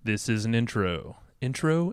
This is an intro. Intro.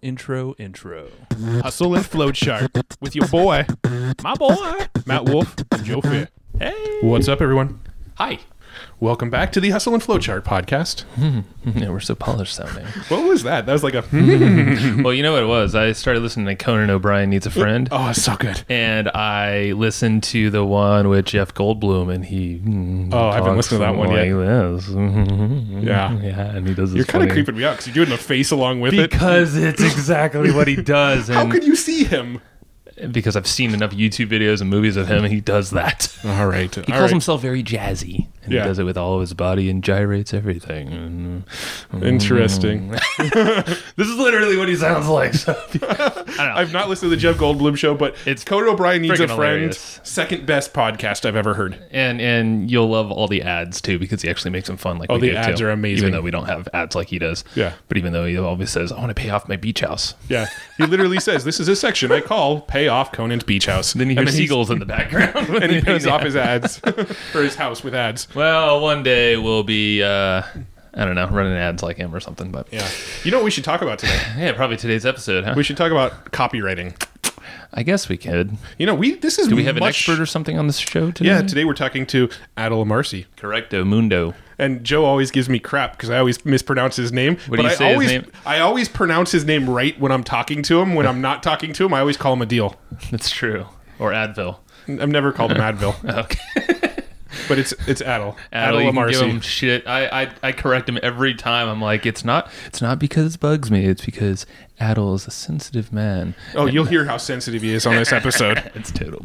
Hustle and Float Chart with your boy, My boy. Matt Wolf and Joe Fair. Hey. What's up, everyone? Hi. Welcome back to the Hustle and Float Chart podcast. Yeah, we're so polished sounding. What was that? That was like a... Well, you know what it was? I started listening to Conan O'Brien Needs a Friend. Oh, it's so good. And I listened to the one with Jeff Goldblum, and he I haven't listened to that one yet. This. Yeah. Yeah, and he does this You're kind of funny- creeping me out because you're doing the face along with it. Because it's exactly what he does. How And could you see him? because I've seen enough YouTube videos and movies of him, and he does that. All right. He calls himself very jazzy, and Yeah. he does it with all of his body and gyrates everything. Interesting. This is literally what he sounds like. So, I don't know. I've not listened to the Jeff Goldblum show, but It's Conan O'Brien Needs a friggin' Friend. hilarious. Second best podcast I've ever heard. And you'll love all the ads too, because he actually makes them fun. Like Oh, we the do, ads too. are amazing. Even though we don't have ads like he does. Yeah. But even though he always says, "I want to pay off my beach house," Yeah. He literally says, this is a section I call Pay Off Conan's Beach House. then you hear And he's- seagulls in the background, And he pays off his ads or his house with ads. Well, one day we'll be, I don't know, running ads like him or something. But Yeah. You know what we should talk about today? yeah, probably today's episode, huh? We should talk about copywriting. I guess we could. You know, Do we have an expert or something on this show today? Yeah, today we're talking to Adel Amarsi. Correcto mundo. And Joe always gives me crap because I always mispronounce his name. What do you say his name? I always pronounce his name right when I'm talking to him. When I'm not talking to him, I always call him Adil. That's true. Or Advil. I've never called him Advil, Okay. but it's Adel. Adel, you can give him Amarsi. shit. I correct him every time. I'm like, it's not because it bugs me. It's because Adel is a sensitive man. Oh, you'll hear how sensitive he is on this episode. It's total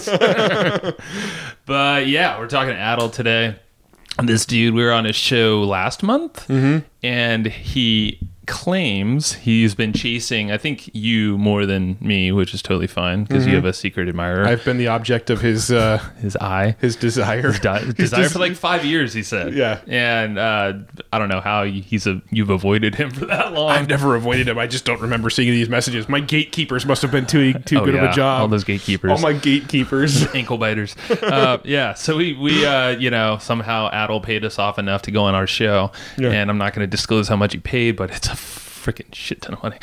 BS. But yeah, we're talking to Adel today. This dude, we were on his show last month, and he claims he's been chasing, I think, you more than me, which is totally fine because you have a secret admirer. I've been the object of his His eye. his desire. Desire for like 5 years, he said. Yeah. And I don't know how you've avoided him for that long. I've never avoided him. I just don't remember seeing these messages. My gatekeepers must have been too good of a job. All those gatekeepers. All my gatekeepers. Ankle biters. Yeah. So we somehow Adel paid us off enough to go on our show. Yeah. And I'm not going to disclose how much he paid, but it's a freaking shit ton of money.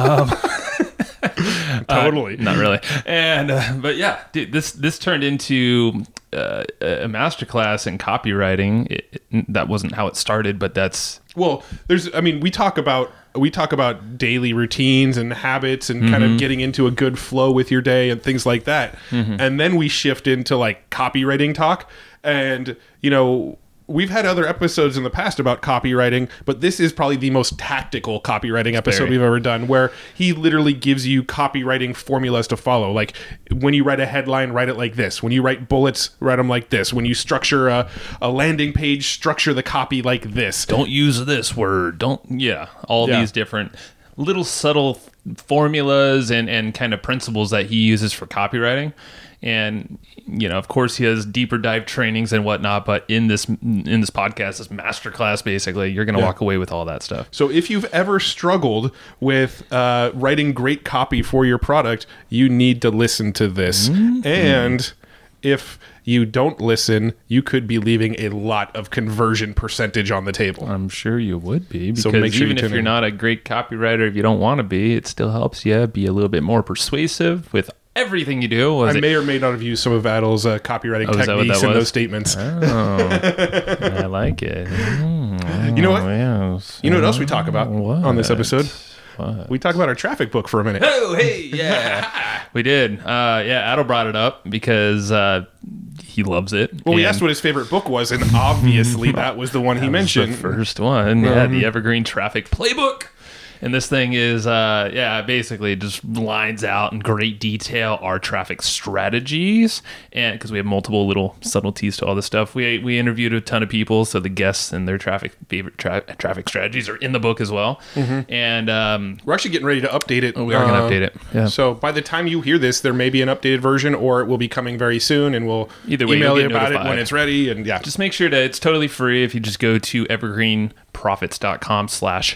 Totally. Not really. And but yeah, dude, this turned into a masterclass in copywriting. That wasn't how it started, but that's Well, we talk about daily routines and habits and kind of getting into a good flow with your day and things like that. And then we shift into like copywriting talk. And, we've had other episodes in the past about copywriting, but this is probably the most tactical copywriting episode we've ever done, where he literally gives you copywriting formulas to follow. Like when you write a headline, write it like this. When you write bullets, write them like this. When you structure a landing page, structure the copy like this. don't use this word. All Yeah. these different little subtle formulas and kind of principles that he uses for copywriting. And, of course, he has deeper dive trainings and whatnot. But in this podcast, this masterclass, basically, you're going to walk away with all that stuff. So if you've ever struggled with writing great copy for your product, you need to listen to this. And if you don't listen, you could be leaving a lot of conversion percentage on the table. I'm sure you would be. Because So make sure even you if tune you're in. not a great copywriter, if you don't want to be, it still helps you be a little bit more persuasive with everything you do. I may or may not have used some of Adel's copywriting is that what techniques that in was? those statements. I like it. You know what? Yes. You know what else we talk about on this episode? What? We talk about our traffic book for a minute. Oh, hey, yeah. We did. Adel brought it up because he loves it. Well, we And asked what his favorite book was, and obviously that was the one he mentioned. the first one. Yeah, the Evergreen Traffic Playbook. And this thing is, basically just lines out in great detail our traffic strategies. And because we have multiple little subtleties to all this stuff, we interviewed a ton of people. So the guests and their favorite traffic strategies are in the book as well. And We're actually getting ready to update it. we are going to update it. Yeah. So by the time you hear this, there may be an updated version, or it will be coming very soon, and we'll Either way, email you'll you get about it notified. when it's ready. And yeah, Just make sure that it's totally free if you just go to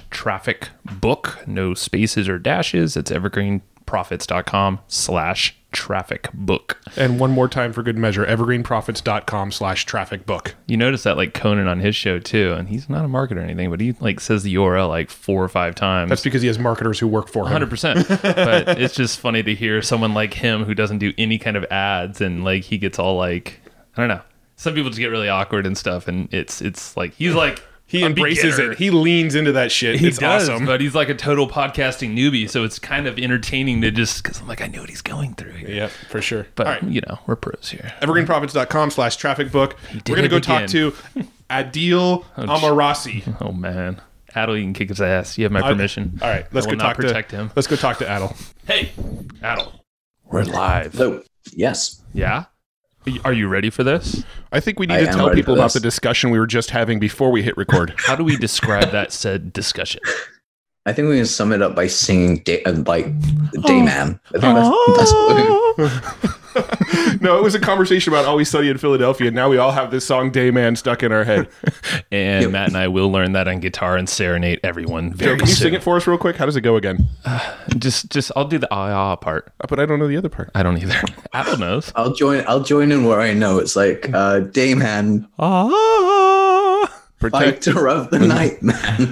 evergreenprofits.com/traffic book. No spaces or dashes. It's evergreenprofits.com/traffic traffic book. And one more time for good measure, evergreenprofits.com/traffic book. You notice that like Conan on his show too, and he's not a marketer or anything, but he like says the URL like 4 or 5 times. That's because he has marketers who work for him. 100%. But it's just funny to hear someone like him who doesn't do any kind of ads, and like he gets all like, I don't know. Some people just get really awkward and stuff, and it's like he's like he embraces it. He leans into that shit. It's awesome. But he's like a total podcasting newbie, so it's kind of entertaining to just because I'm like, I know what he's going through here. Yeah, for sure. But all right. you know, we're pros here. Evergreenprofits.com/traffic book. We're gonna go talk to Adil Amarasi. Oh man, Adil, you can kick his ass. You have my permission. All right, let's go talk protect him. Let's go talk to Adil. Hey, Adil, we're live. Hello. Yes. Yeah. Are you ready for this? I think we need to tell people about the discussion we were just having before we hit record. How do we describe that said discussion? I think we can sum it up by singing Dayman. I think that's what No, it was a conversation about Always Sunny in Philadelphia, and now we all have this song Dayman stuck in our head. And Matt and I will learn that on guitar and serenade everyone very Can you soon. sing it for us real quick? How does it go again? Just I'll do the part. But I don't know the other part. I don't either. Apple knows. I'll join in where I know. It's like Dayman, fighter of the night, man.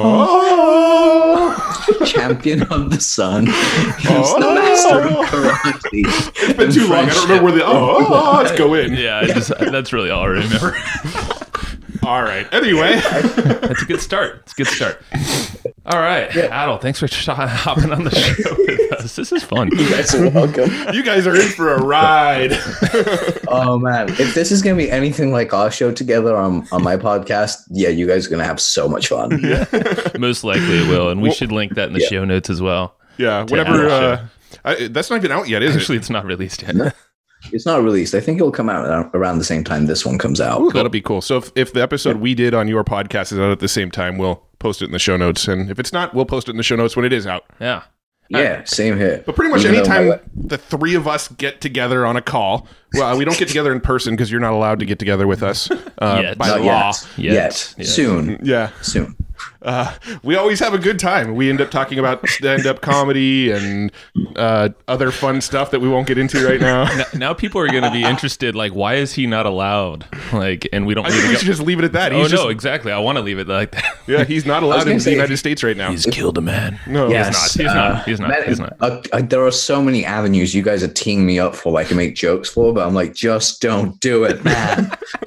Champion of the sun. He's the master of karate. It's been too long. I don't remember where the let's go in. Yeah, that's really all I remember. All right. Anyway, that's a good start. It's a good start. All right, Adil, thanks for hopping on the show with us. This is fun. You guys are welcome. You guys are in for a ride. Oh man, if this is gonna be anything like our show together on my podcast, yeah, you guys are gonna have so much fun. Yeah. Most likely it will, and we should link that in the show notes as well. Yeah, whenever. That's not even out yet, is Actually, it? it's not released yet. It's not released. I think it'll come out around the same time this one comes out. Ooh, that'll be cool. So if the episode we did on your podcast is out at the same time, we'll post it in the show notes. And if it's not, we'll post it in the show notes when it is out. Yeah. Yeah, same here. But pretty much anytime the three of us get together on a call, well, we don't get together in person because you're not allowed to get together with us by law. Yet. Soon. Yeah. Soon. We always have a good time. We end up talking about stand-up comedy and other fun stuff that we won't get into right now. Now people are going to be interested. Like, why is he not allowed? Like, and we don't. I think we should just leave it at that. No, exactly. I want to leave it like that. Yeah, he's not allowed in the United States right now. He's killed a man. No, yes, he's not. There are so many avenues you guys are teeing me up for, like, to make jokes for, but I'm like, just don't do it, man.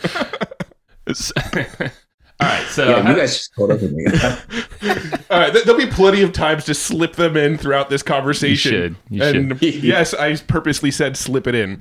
All right, so you guys just caught up with me. All right, there'll be plenty of times to slip them in throughout this conversation. You should. Yes, I purposely said slip it in.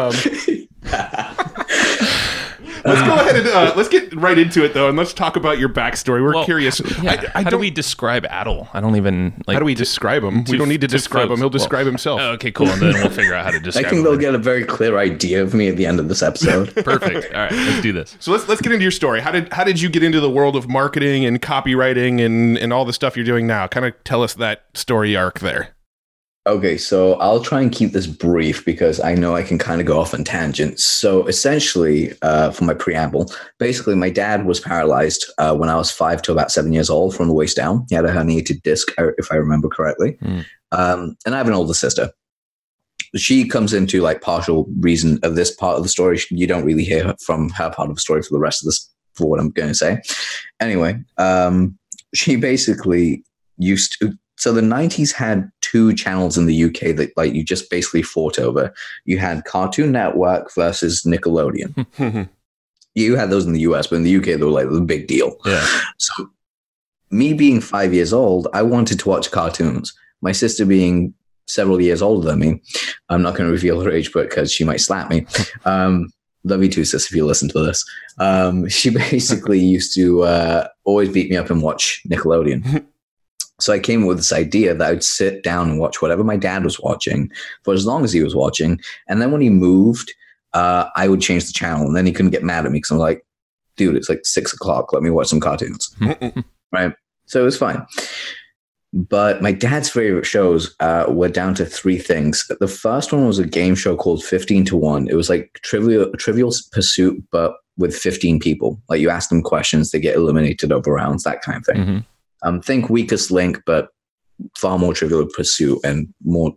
Let's go ahead and let's get right into it, though, and let's talk about your backstory. We're curious. Yeah. How do we describe Adil? I don't even like. How do we describe him? We don't need to describe him. He'll describe himself. Oh, okay, cool. And then we'll figure out how to describe. I think they'll get a very clear idea of me at the end of this episode. Perfect. All right, let's do this. So let's get into your story. How did you get into the world of marketing and copywriting and all the stuff you're doing now? Kind of tell us that story arc there. Okay, so I'll try and keep this brief because I know I can kind of go off on tangents. So essentially, for my preamble, basically my dad was paralyzed when I was 5 to about 7 years old from the waist down. He had a herniated disc, if I remember correctly. And I have an older sister. She comes into like partial reason of this part of the story. You don't really hear from her part of the story for the rest of this, for what I'm going to say. Anyway, she basically used to... So the 90s had 2 channels in the UK that like you just basically fought over. You had Cartoon Network versus Nickelodeon. You had those in the US, but in the UK they were like the big deal. Yeah. So me being 5 years old, I wanted to watch cartoons. My sister being several years older than me, I'm not going to reveal her age, but because she might slap me. Love you too, sis, if you listen to this. She basically used to always beat me up and watch Nickelodeon. So I came up with this idea that I'd sit down and watch whatever my dad was watching for as long as he was watching. And then when he moved, I would change the channel. And then he couldn't get mad at me because I'm like, dude, it's like 6 o'clock. Let me watch some cartoons. Right? So it was fine. But my dad's favorite shows were down to 3 things. The first one was a game show called 15 to 1. It was like Trivial Pursuit, but with 15 people. Like you ask them questions, they get eliminated over rounds, that kind of thing. Think Weakest Link, but far more Trivial Pursuit and more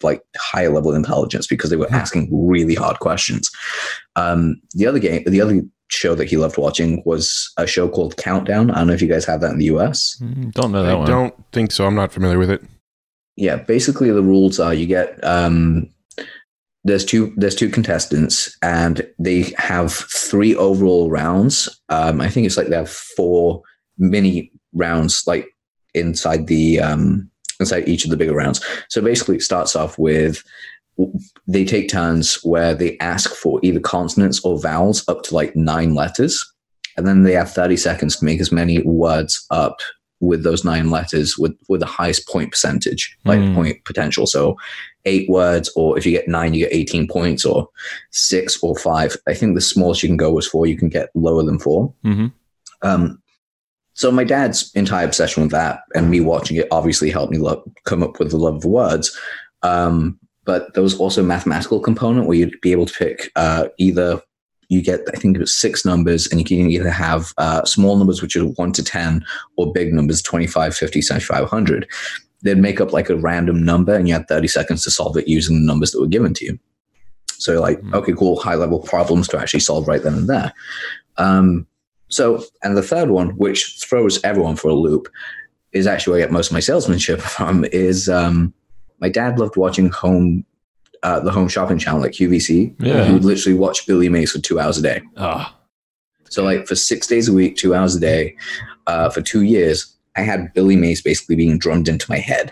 like higher level intelligence because they were asking really hard questions. The other show that he loved watching was a show called Countdown. I don't know if you guys have that in the US. Don't know that one. I don't think so. I'm not familiar with it. Yeah, basically the rules are you get there's two contestants and they have 3 overall rounds. I think it's like they have 4 mini rounds like inside the inside each of the bigger rounds. So basically it starts off with they take turns where they ask for either consonants or vowels up to like 9 letters. And then they have 30 seconds to make as many words up with those 9 letters with the highest point percentage, like point potential. So 8 words, or if you get 9, you get 18 points, or 6 or 5. I think the smallest you can go was 4. You can get lower than 4. So my dad's entire obsession with that and me watching it obviously helped me come up with the love of words. But there was also a mathematical component where you'd be able to pick either you get, I think it was 6 numbers, and you can either have small numbers, which are 1 to 10, or big numbers, 25, 50, 75, 100. They'd make up like a random number, and you had 30 seconds to solve it using the numbers that were given to you. So you're like, okay, cool, high-level problems to actually solve right then and there. And the third one, which throws everyone for a loop, is actually where I get most of my salesmanship from, is my dad loved watching the home shopping channel, like QVC. Yeah. He would literally watch Billy Mays for 2 hours a day. So like for 6 days a week, 2 hours a day, for 2 years, I had Billy Mays basically being drummed into my head.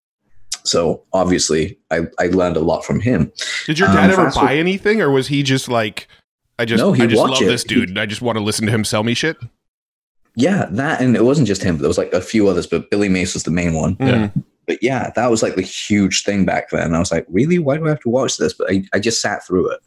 So obviously I learned a lot from him. Did your dad ever buy anything, or was he just like, I just love this dude and I just want to listen to him sell me shit? Yeah, that, and it wasn't just him, but there was like a few others, but Billy Mays was the main one. Yeah. But yeah, that was like the huge thing back then. I was like, really? Why do I have to watch this? But I just sat through it.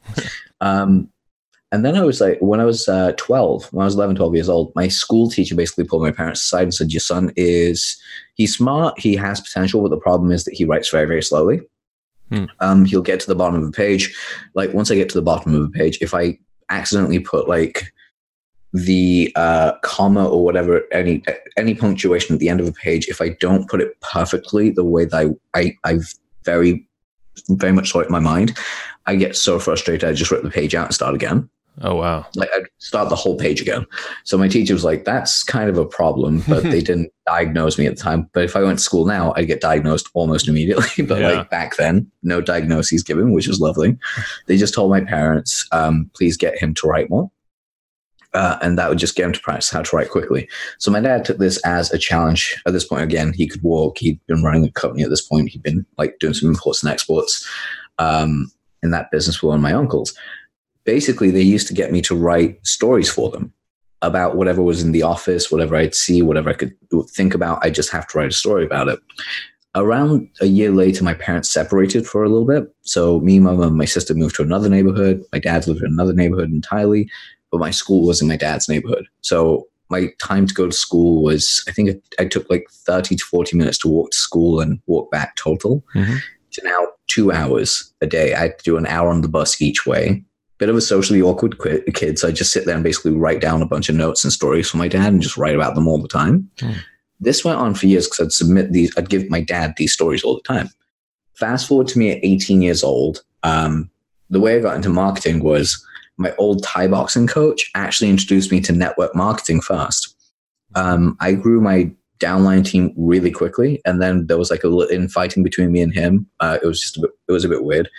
And then I was like, when I was 12, when I was 11, 12 years old, my school teacher basically pulled my parents aside and said, your son he's smart, he has potential, but the problem is that he writes very, very slowly. He'll get to the bottom of a page. Like once I get to the bottom of a page, if I accidentally put like the comma or whatever, any punctuation at the end of a page, if I don't put it perfectly the way that I've very, very much saw it in my mind, I get so frustrated I just rip the page out and start again. Oh, wow. Like I'd start the whole page again. So my teacher was like, that's kind of a problem, but they didn't diagnose me at the time. But if I went to school now, I'd get diagnosed almost immediately. But like back then, no diagnoses given, which was lovely. They just told my parents, please get him to write more. And that would just get him to practice how to write quickly. So my dad took this as a challenge. At this point, again, he could walk. He'd been running a company at this point. He'd been like doing some imports and exports in that business with one of my uncles. Basically, they used to get me to write stories for them about whatever was in the office, whatever I'd see, whatever I could think about. I just have to write a story about it. Around a year later, my parents separated for a little bit. So me, my mom, and my sister moved to another neighborhood. My dad lived in another neighborhood entirely, but my school was in my dad's neighborhood. So my time to go to school was, I think I took like 30 to 40 minutes to walk to school and walk back total. To now 2 hours a day. I had to do an hour on the bus each way. Bit of a socially awkward kid, so I just sit there and basically write down a bunch of notes and stories for my dad and just write about them all the time. This went on for years because I'd give my dad these stories all the time. Fast forward to me at 18 years old. The way I got into marketing was my old Thai boxing coach actually introduced me to network marketing first. I grew my downline team really quickly, and then there was like a little infighting between me and him. It was a bit weird.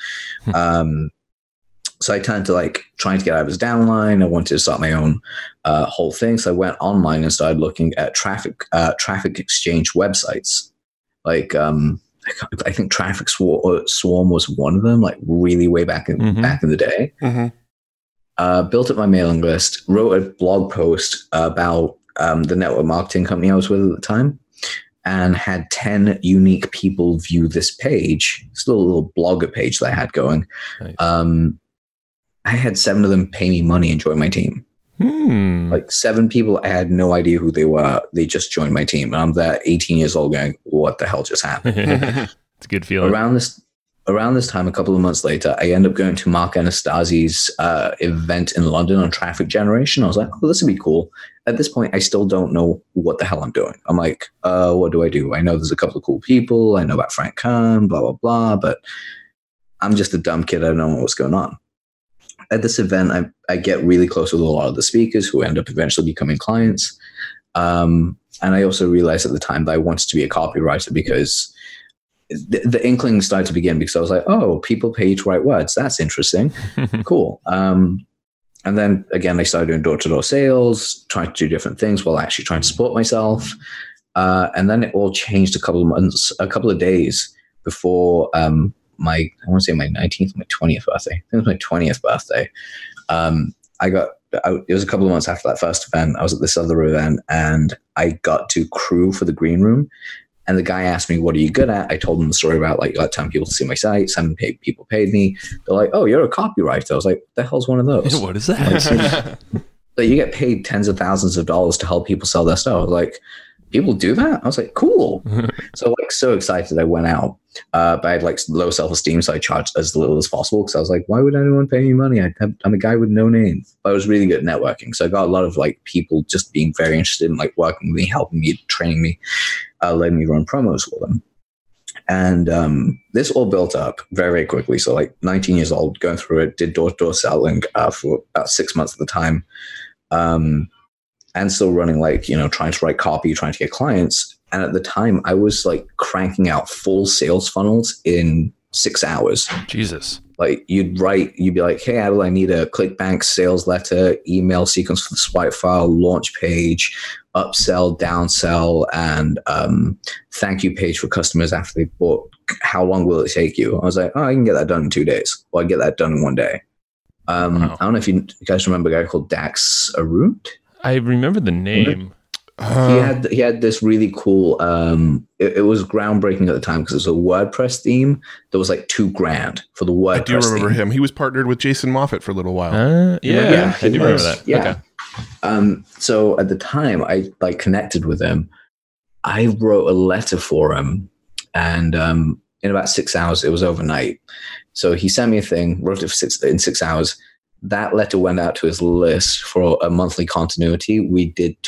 So I turned to like trying to get out of his downline. I wanted to start my own whole thing. So I went online and started looking at traffic exchange websites. Like I think Traffic Swarm was one of them, like really way back in the day. Built up my mailing list, wrote a blog post about the network marketing company I was with at the time, and had 10 unique people view this page. It's a little blogger page that I had going. Nice. I had 7 of them pay me money and join my team. Like 7 people, I had no idea who they were. They just joined my team. And I'm there 18 years old going, what the hell just happened? It's a good feeling. around this time, a couple of months later, I end up going to Mark Anastasi's event in London on traffic generation. I was like, oh, this would be cool. At this point, I still don't know what the hell I'm doing. I'm like, what do I do? I know there's a couple of cool people. I know about Frank Kern, blah, blah, blah. But I'm just a dumb kid. I don't know what's going on. At this event, I get really close with a lot of the speakers who end up eventually becoming clients. And I also realized at the time that I wanted to be a copywriter because the inkling started to begin, because I was like, oh, people pay you to write words. That's interesting. Cool. And then again, I started doing door-to-door sales, trying to do different things while actually trying to support myself. And then it all changed a couple of days before I want to say my 19th, my 20th birthday. I think it was my 20th birthday. It was a couple of months after that first event. I was at this other event and I got to crew for the green room. And the guy asked me, what are you good at? I told him the story about like telling people to see my site. Some people paid me. They're like, oh, you're a copywriter. I was like, the hell's one of those? What is that? Like, you get paid tens of thousands of dollars to help people sell their stuff. I was like, people do that? I was like, cool. So excited I went out. But I had like low self-esteem, so I charged as little as possible because I was like, why would anyone pay me money? I'm a guy with no name. But I was really good at networking. So I got a lot of like people just being very interested in like working with me, helping me, training me, letting me run promos for them. And this all built up very, very quickly. So like 19 years old, going through it, did door-to-door selling for about 6 months at the time. And still running like, trying to write copy, trying to get clients. And at the time, I was like cranking out full sales funnels in 6 hours. Jesus. Like you'd be like, hey, Adel, I need a ClickBank sales letter, email sequence for the swipe file, launch page, upsell, downsell, and thank you page for customers after they bought. How long will it take you? I was like, oh, I can get that done in 2 days. Or I get that done in 1 day. Wow. I don't know if you guys remember a guy called Dax Arut. I remember the name. He had this really cool. It was groundbreaking at the time because it was a WordPress theme that was like $2,000 for the WordPress. I do remember theme. him. He was partnered with Jason Moffat for a little while. Yeah, I do remember that. Yeah. Okay. So at the time, I like connected with him. I wrote a letter for him, and in about 6 hours, it was overnight. So he sent me a thing, wrote it in 6 hours. That letter went out to his list for a monthly continuity. We did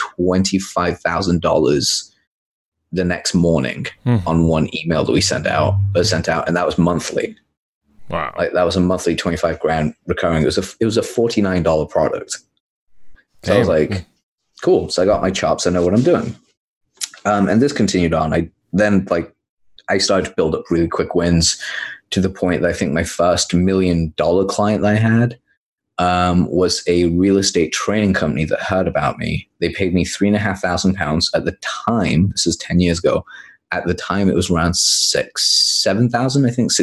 $25,000 the next morning on one email that we sent out, and that was monthly. Wow! Like that was a monthly $25,000 recurring. It was a $49 product. So I was like, cool. So I got my chops. I know what I'm doing. And this continued on. I started to build up really quick wins to the point that I think my first $1 million client that I had was a real estate training company that heard about me. They paid me £3,500 at the time. This is 10 years ago. At the time, it was around $7,000, I think,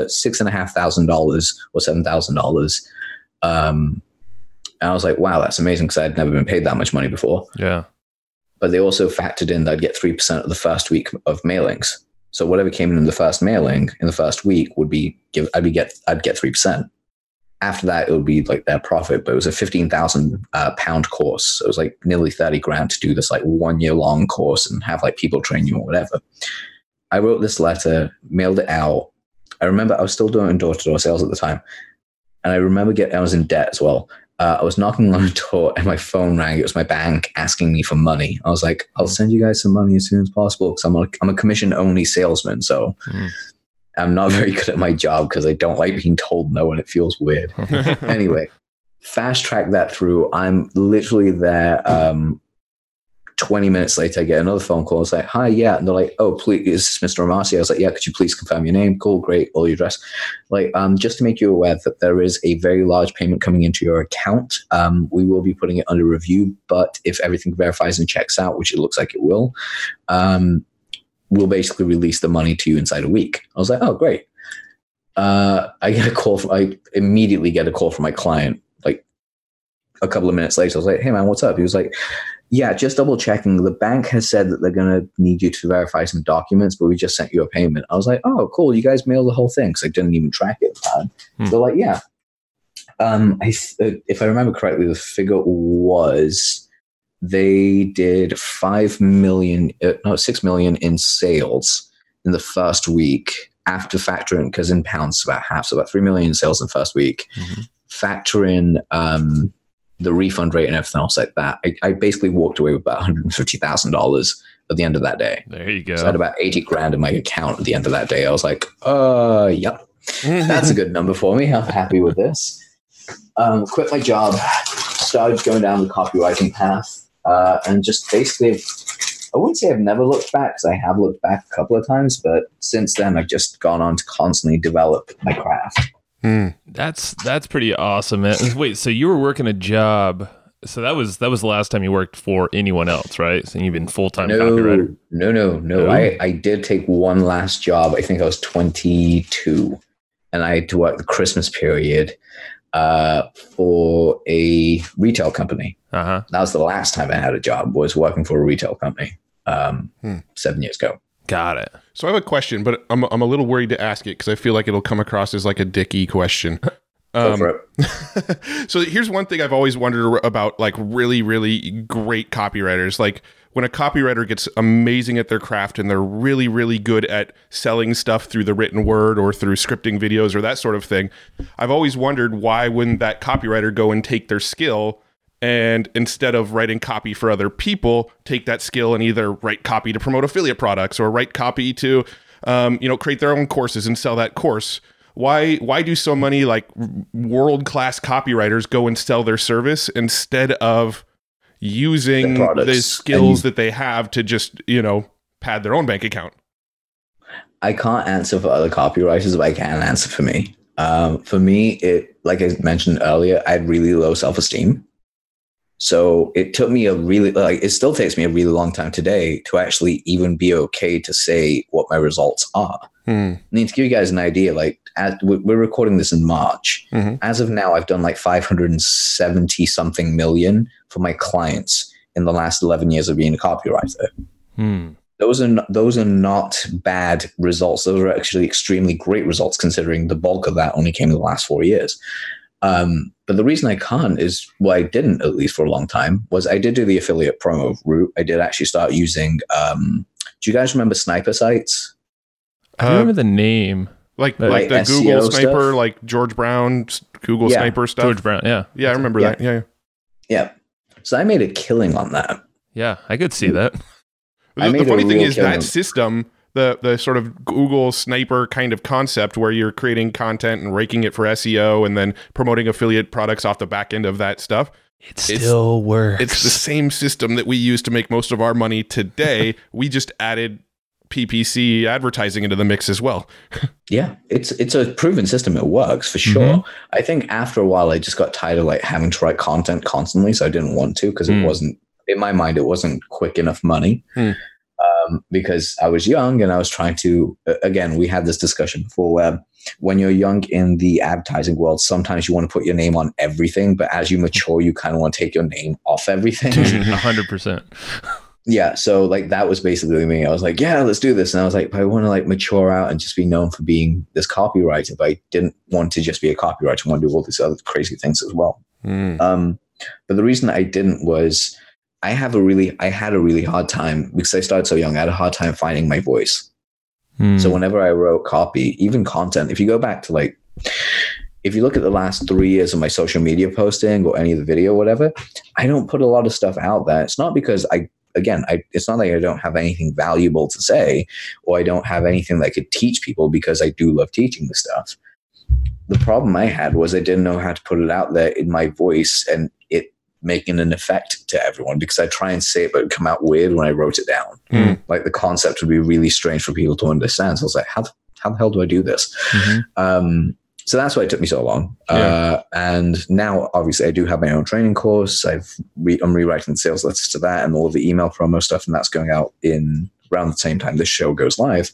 $6,500 or $7,000. And I was like, wow, that's amazing because I'd never been paid that much money before. Yeah. But they also factored in that I'd get 3% of the first week of mailings. So whatever came in the first mailing in the first week I'd get 3%. After that, it would be like their profit, but it was a £15,000 course. So it was like nearly $30,000 to do this like 1 year long course and have like people train you or whatever. I wrote this letter, mailed it out. I remember I was still doing door-to-door sales at the time. And I remember I was in debt as well. I was knocking on a door and my phone rang. It was my bank asking me for money. I was like, I'll send you guys some money as soon as possible because I'm a commission-only salesman. So I'm not very good at my job because I don't like being told no and it feels weird. Anyway, fast track that through. I'm literally there. 20 minutes later, I get another phone call. It's like, hi, yeah. And they're like, oh, please, is this Mr. Amasi? I was like, yeah, could you please confirm your name? Cool, great, all your address. Like, just to make you aware that there is a very large payment coming into your account. We will be putting it under review, but if everything verifies and checks out, which it looks like it will, we'll basically release the money to you inside a week. I was like, oh, great. I immediately get a call from my client. Like a couple of minutes later, I was like, hey man, what's up? He was like, yeah, just double checking. The bank has said that they're going to need you to verify some documents, but we just sent you a payment. I was like, oh, cool. You guys mailed the whole thing. Because I didn't even track it at the time. They're like, yeah. If I remember correctly, the figure was they did 6 million in sales in the first week. after factoring, because in pounds about half, so about 3 million sales in the first week, factor in the refund rate and everything else like that, I basically walked away with about $150,000 at the end of that day. There you go. So I had about 80 grand in my account at the end of that day. I was like, yep, that's a good number for me. I'm happy with this. Quit my job, started going down the copywriting path, and just basically, I wouldn't say I've never looked back, because I have looked back a couple of times, but since then I've just gone on to constantly develop my craft. That's pretty awesome, man. Wait, so you were working a job? So that was the last time you worked for anyone else, right? So you've been full-time copywriter. No. I did take one last job. I think I was 22, and I had to work the Christmas period for a retail company. That was the last time I had a job, was working for a retail company 7 years ago. Got it. So I have a question, but I'm a little worried to ask it because I feel like it'll come across as like a dicky question. Go for it. So here's one thing I've always wondered about, like really, really great copywriters. Like when a copywriter gets amazing at their craft and they're really, really good at selling stuff through the written word or through scripting videos or that sort of thing, I've always wondered, why wouldn't that copywriter go and take their skill and instead of writing copy for other people, take that skill and either write copy to promote affiliate products or write copy to, create their own courses and sell that course. Why do so many like world-class copywriters go and sell their service instead of using the skills that they have to just, pad their own bank account? I can't answer for other copywriters, but I can answer for me. For me, it, like I mentioned earlier, I had really low self-esteem. So it took me it still takes me a really long time today to actually even be okay to say what my results are. I mean, to give you guys an idea, we're recording this in March. As of now, I've done like 570 something million for my clients in the last 11 years of being a copywriter. Those are not bad results. Those are actually extremely great results, considering the bulk of that only came in the last 4 years. But the reason I can't is, well, I didn't, at least for a long time, was I did do the affiliate promo route. I did actually start using, do you guys remember sniper sites? I remember the name. Like the SEO Google Sniper, stuff? Like George Brown, Google Sniper stuff? George Brown, yeah. Yeah, I remember that. Yeah. So I made a killing on that. Yeah, I could see that. The funny thing is that system, the sort of Google Sniper kind of concept where you're creating content and raking it for SEO and then promoting affiliate products off the back end of that stuff. It still works. It's the same system that we use to make most of our money today. We just added PPC advertising into the mix as well. Yeah, it's a proven system. It works for sure. I think after a while, I just got tired of having to write content constantly. So I didn't want to, because it wasn't, in my mind, it wasn't quick enough money. Because I was young and I was trying to, again, we had this discussion before where when you're young in the advertising world, sometimes you want to put your name on everything, but as you mature, you kind of want to take your name off everything. 100%. Yeah. So that was basically me. I was like, yeah, let's do this. And I was like, but I want to mature out and just be known for being this copywriter, but I didn't want to just be a copywriter. I want to do all these other crazy things as well. But the reason I didn't was I had a really hard time, because I started so young. I had a hard time finding my voice. So whenever I wrote copy, even content, if you go back to if you look at the last 3 years of my social media posting or any of the video, whatever, I don't put a lot of stuff out there. It's not because it's not like I don't have anything valuable to say, or I don't have anything that I could teach people, because I do love teaching this stuff. The problem I had was I didn't know how to put it out there in my voice and it making an effect to everyone, because I try and say it, but it would come out weird when I wrote it down. The concept would be really strange for people to understand. So I was like, how the hell do I do this? So that's why it took me so long. And now, obviously, I do have my own training course. I'm rewriting sales letters to that and all the email promo stuff, and that's going out in around the same time this show goes live.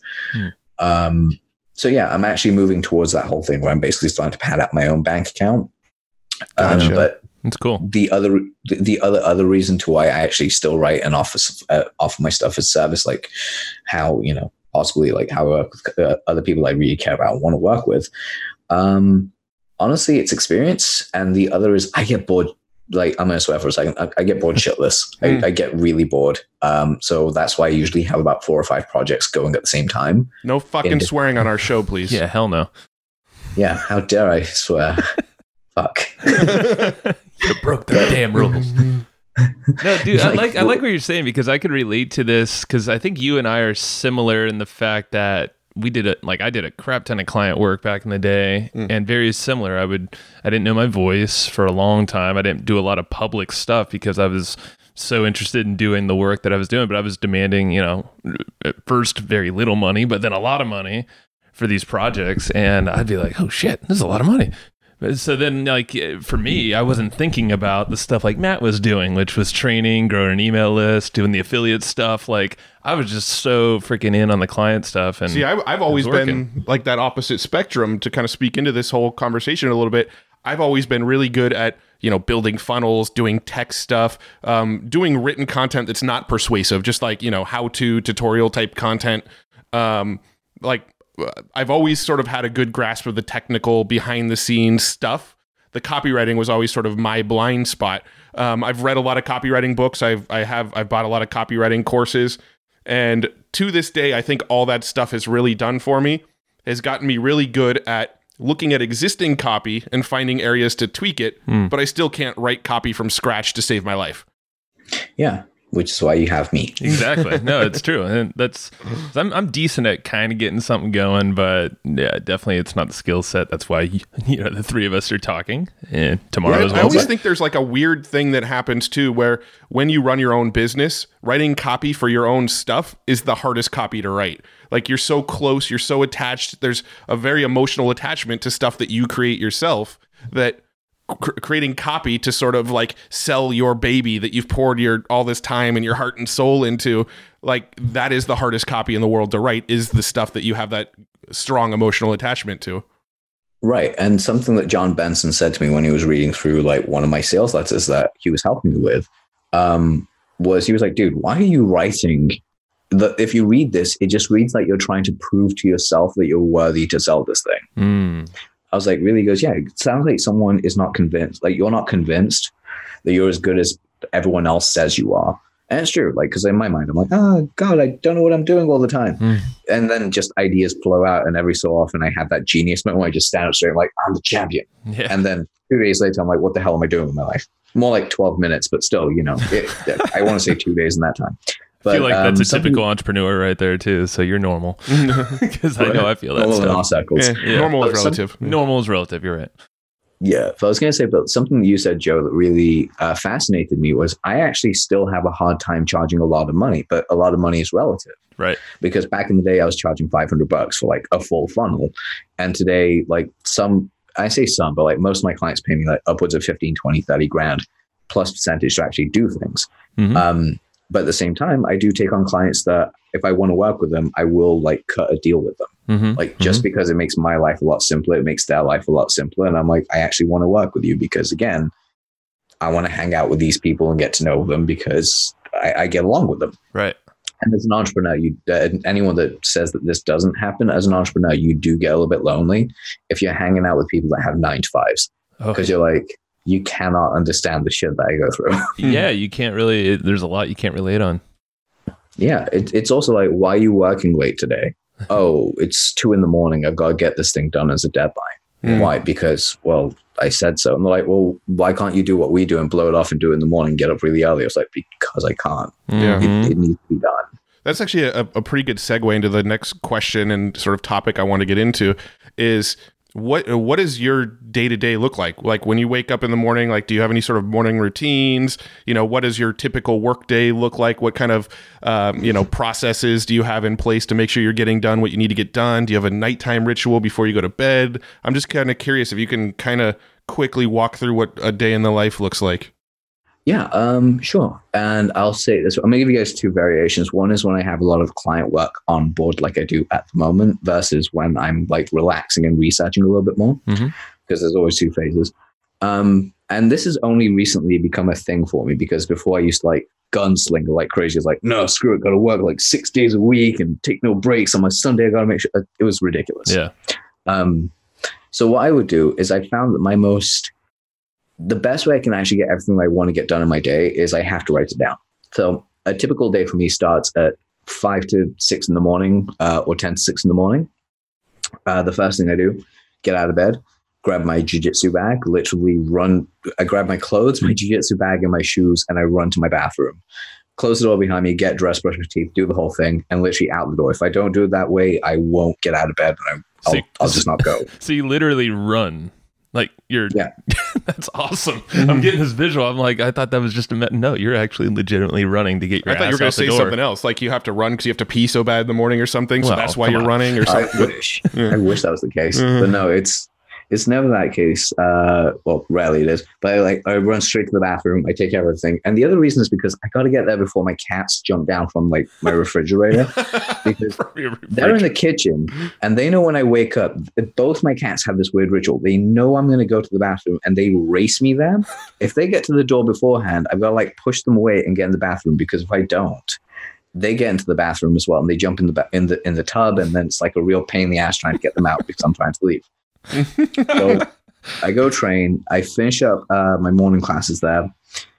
So yeah, I'm actually moving towards that whole thing where I'm basically starting to pad out my own bank account. Gotcha. But that's cool. The other reason to why I actually still write and offer my stuff as service, how possibly how I work with other people I really care about and want to work with. Honestly, it's experience, and the other is I get bored like, I'm going to swear for a second. I get bored shitless. I get really bored. So that's why I usually have about 4 or 5 projects going at the same time. No fucking swearing on our show, please. Yeah, hell no. Yeah, how dare I swear? Fuck. You broke the damn rules. No, dude, I like what you're saying, because I could relate to this, because I think you and I are similar in the fact that I did a crap ton of client work back in the day, and very similar. I didn't know my voice for a long time. I didn't do a lot of public stuff because I was so interested in doing the work that I was doing, but I was demanding, at first very little money, but then a lot of money for these projects. And I'd be like, oh shit, this is a lot of money. So then, like, for me, I wasn't thinking about the stuff like Matt was doing, which was training, growing an email list, doing the affiliate stuff. Like, I was just so freaking in on the client stuff. And see, I've always been like that opposite spectrum. To kind of speak into this whole conversation a little bit, I've always been really good at, building funnels, doing tech stuff, doing written content that's not persuasive, just like, how-to tutorial type content. I've always sort of had a good grasp of the technical behind the scenes stuff. The copywriting was always sort of my blind spot. I've read a lot of copywriting books. I've bought a lot of copywriting courses. And to this day, I think all that stuff has really done for me, has gotten me really good at looking at existing copy and finding areas to tweak it, but I still can't write copy from scratch to save my life. Yeah. Which is why you have me. Exactly. No, it's true. And I'm decent at kind of getting something going, but yeah, definitely it's not the skill set. That's why, the 3 of us are talking, and tomorrow as well. I always think there's like a weird thing that happens too, where when you run your own business, writing copy for your own stuff is the hardest copy to write. Like, you're so close, you're so attached. There's a very emotional attachment to stuff that you create yourself, that creating copy to sort of like sell your baby that you've poured all this time and your heart and soul into, like, that is the hardest copy in the world to write, is the stuff that you have that strong emotional attachment to. Right. And something that John Benson said to me when he was reading through like one of my sales letters that he was helping me with, was he was like, dude, why are you writing if you read this, it just reads like you're trying to prove to yourself that you're worthy to sell this thing. I was like, really? He goes, yeah, it sounds like someone is not convinced. Like, you're not convinced that you're as good as everyone else says you are. And it's true. Like, because in my mind, I'm like, oh, God, I don't know what I'm doing all the time. And then just ideas flow out. And every so often I have that genius moment where I just stand up straight, like, I'm the champion. Yeah. And then 2 days later, I'm like, what the hell am I doing with my life? More like 12 minutes, but still, I want to say 2 days in that time. But, I feel like that's a typical entrepreneur right there too. So you're normal, because I know I feel that normal stuff. In our circles. Yeah. Normal is relative. Normal is relative. You're right. Yeah. So I was going to say, but something that you said, Joe, that really fascinated me was I actually still have a hard time charging a lot of money, but a lot of money is relative. Right. Because back in the day, I was charging $500 for like a full funnel. And today, like I say some, but like most of my clients pay me like upwards of 15, 20, 30 grand plus percentage to actually do things. But at the same time, I do take on clients that if I want to work with them, I will like cut a deal with them. Just because it makes my life a lot simpler, it makes their life a lot simpler. And I'm like, I actually want to work with you because, again, I want to hang out with these people and get to know them because I get along with them. Right. And as an entrepreneur, anyone that says that this doesn't happen, as an entrepreneur, you do get a little bit lonely if you're hanging out with people that have 9 to 5s, because you're like, you cannot understand the shit that I go through. Yeah, you can't really, there's a lot you can't relate on. Yeah, it's also like, why are you working late today? Oh, it's 2 a.m. I've got to get this thing done as a deadline. Why? Because, well, I said so. And they're like, well, why can't you do what we do and blow it off and do it in the morning, get up really early? I was like, because I can't. It needs to be done. That's actually a pretty good segue into the next question and sort of topic I want to get into is, what does your day-to-day look like? Like, when you wake up in the morning, like, do you have any sort of morning routines? What does your typical work day look like? What kind of, processes do you have in place to make sure you're getting done what you need to get done? Do you have a nighttime ritual before you go to bed? I'm just kind of curious if you can kind of quickly walk through what a day in the life looks like. Yeah, sure. And I'll say this, I'm going to give you guys 2 variations. One is when I have a lot of client work on board like I do at the moment versus when I'm like relaxing and researching a little bit more, because there's always 2 phases. And this has only recently become a thing for me, because before I used to like gunslinger like crazy. It's like, no, screw it, got to work like 6 days a week and take no breaks. On my Sunday, I got to make sure. It was ridiculous. Yeah. So what I would do is I found that my most the best way I can actually get everything I want to get done in my day is I have to write it down. So a typical day for me starts at 5 to 6 in the morning, or 10 to 6 in the morning. The first thing I do, get out of bed, grab my jiu-jitsu bag, literally run. I grab my clothes, my jiu-jitsu bag, and my shoes, and I run to my bathroom. Close the door behind me, get dressed, brush my teeth, do the whole thing, and literally out the door. If I don't do it that way, I won't get out of bed, and I'll just not go. So you literally run. Like you're, yeah. That's awesome. I'm getting this visual. I'm like, I thought that was just no, you're actually legitimately running to get your ass out the door. I thought you were going to say something else. Like you have to run because you have to pee so bad in the morning or something. So that's why you're running or something. I wish that was the case. But no, it's never that case. Well, rarely it is. But I run straight to the bathroom. I take care of everything. And the other reason is because I got to get there before my cats jump down from like my refrigerator. Because they're in the kitchen and they know when I wake up, both my cats have this weird ritual. They know I'm going to go to the bathroom and they race me there. If they get to the door beforehand, I've got to like push them away and get in the bathroom, because if I don't, they get into the bathroom as well and they jump in the tub, and then it's like a real pain in the ass trying to get them out because I'm trying to leave. So I go train. I finish up my morning classes there.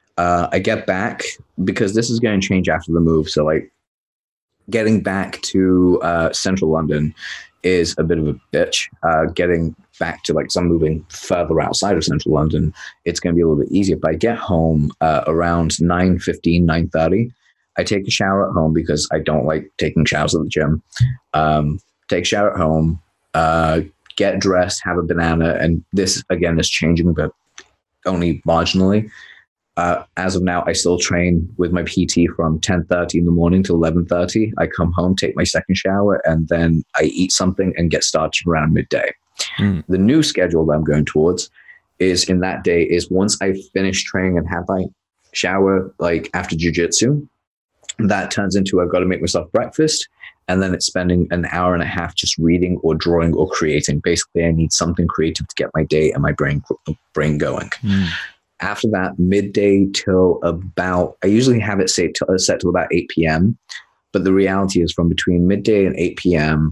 I get back, because this is going to change after the move. So like getting back to central London is a bit of a bitch. Getting back to like some moving further outside of central London, it's going to be a little bit easier. But I get home around 9:15, 9:30. I take a shower at home because I don't like taking showers at the gym. Take a shower at home. Get dressed, have a banana, and this again is changing, but only marginally. As of now, I still train with my PT from 10:30 in the morning to 11:30. I come home, take my second shower, and then I eat something and get started around midday. The new schedule that I'm going towards is in that day is once I finish training and have my shower, like after jiu-jitsu, that turns into I've got to make myself breakfast. And then it's spending an hour and a half just reading or drawing or creating. Basically, I need something creative to get my day and my brain going. After that, midday till about, I usually have it set till about 8 p.m. But the reality is from between midday and 8 p.m.,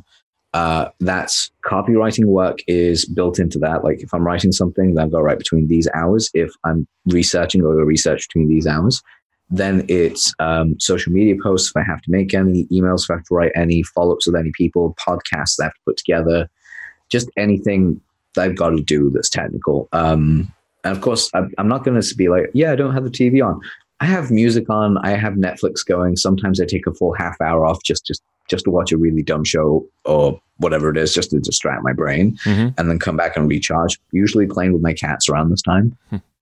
that's copywriting work is built into that. Like if I'm writing something, then I've got to write between these hours. If I'm researching, I'll go research between these hours. Then it's social media posts if I have to make any, emails if I have to write any, follow-ups with any people, podcasts that I have to put together, just anything that I've got to do that's technical. And of course, I'm not going to be like, yeah, I don't have the TV on. I have music on. I have Netflix going. Sometimes I take a full half hour off just to watch a really dumb show or whatever it is, just to distract my brain, and then come back and recharge. Usually playing with my cats around this time.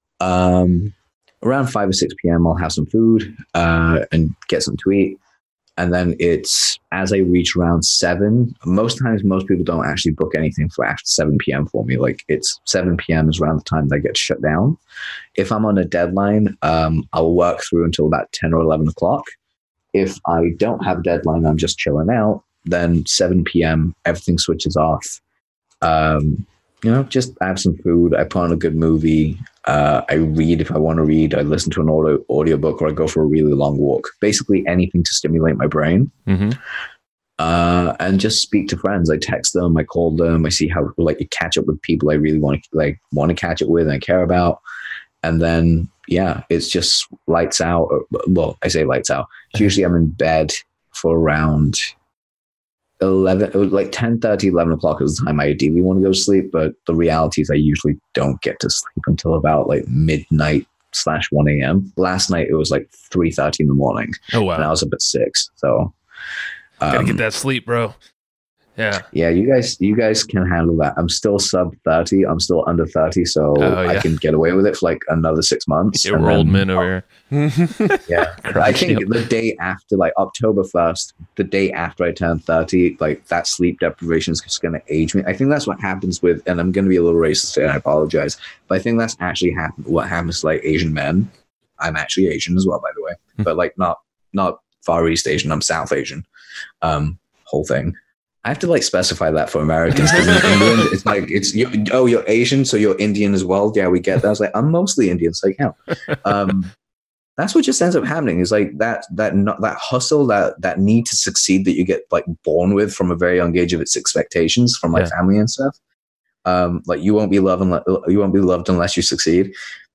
Around 5 or 6 p.m., I'll have some food and get something to eat. And then it's as I reach around 7, most times, most people don't actually book anything for after 7 p.m. for me. Like it's 7 p.m. is around the time that I get shut down. If I'm on a deadline, I'll work through until about 10 or 11 o'clock. If I don't have a deadline, I'm just chilling out, then 7 p.m., everything switches off. Just have some food. I put on a good movie. I read if I want to read. I listen to an audiobook, or I go for a really long walk. Basically anything to stimulate my brain. And just speak to friends. I text them, I call them, I see how you catch up with people I really want to catch up with and I care about. And then it's just lights out. Well, I say lights out. Usually I'm in bed for around 10:30, 11 o'clock is the time I ideally want to go to sleep, but the reality is I usually don't get to sleep until about midnight / 1 a.m. Last night it was 3:30 in the morning. Oh wow! And I was up at 6. So gotta get that sleep, bro. Yeah. You guys can handle that. I'm still sub 30. I'm still under 30, so I can get away with it for another 6 months. You're old men over here. Yeah. I think the day after, October 1st, the day after I turn 30, that sleep deprivation is just going to age me. I think that's what happens with, and I'm going to be a little racist and I apologize, but I think that's actually what happens to Asian men. I'm actually Asian as well, by the way, but not Far East Asian. I'm South Asian. Whole thing. I have to specify that for Americans. In England, it's you're Asian, so you're Indian as well. Yeah, we get that. I was I'm mostly Indian, so I count. That's what just ends up happening. Is that hustle, that need to succeed that you get born with from a very young age of its expectations from family and stuff. You won't be loved unless you succeed.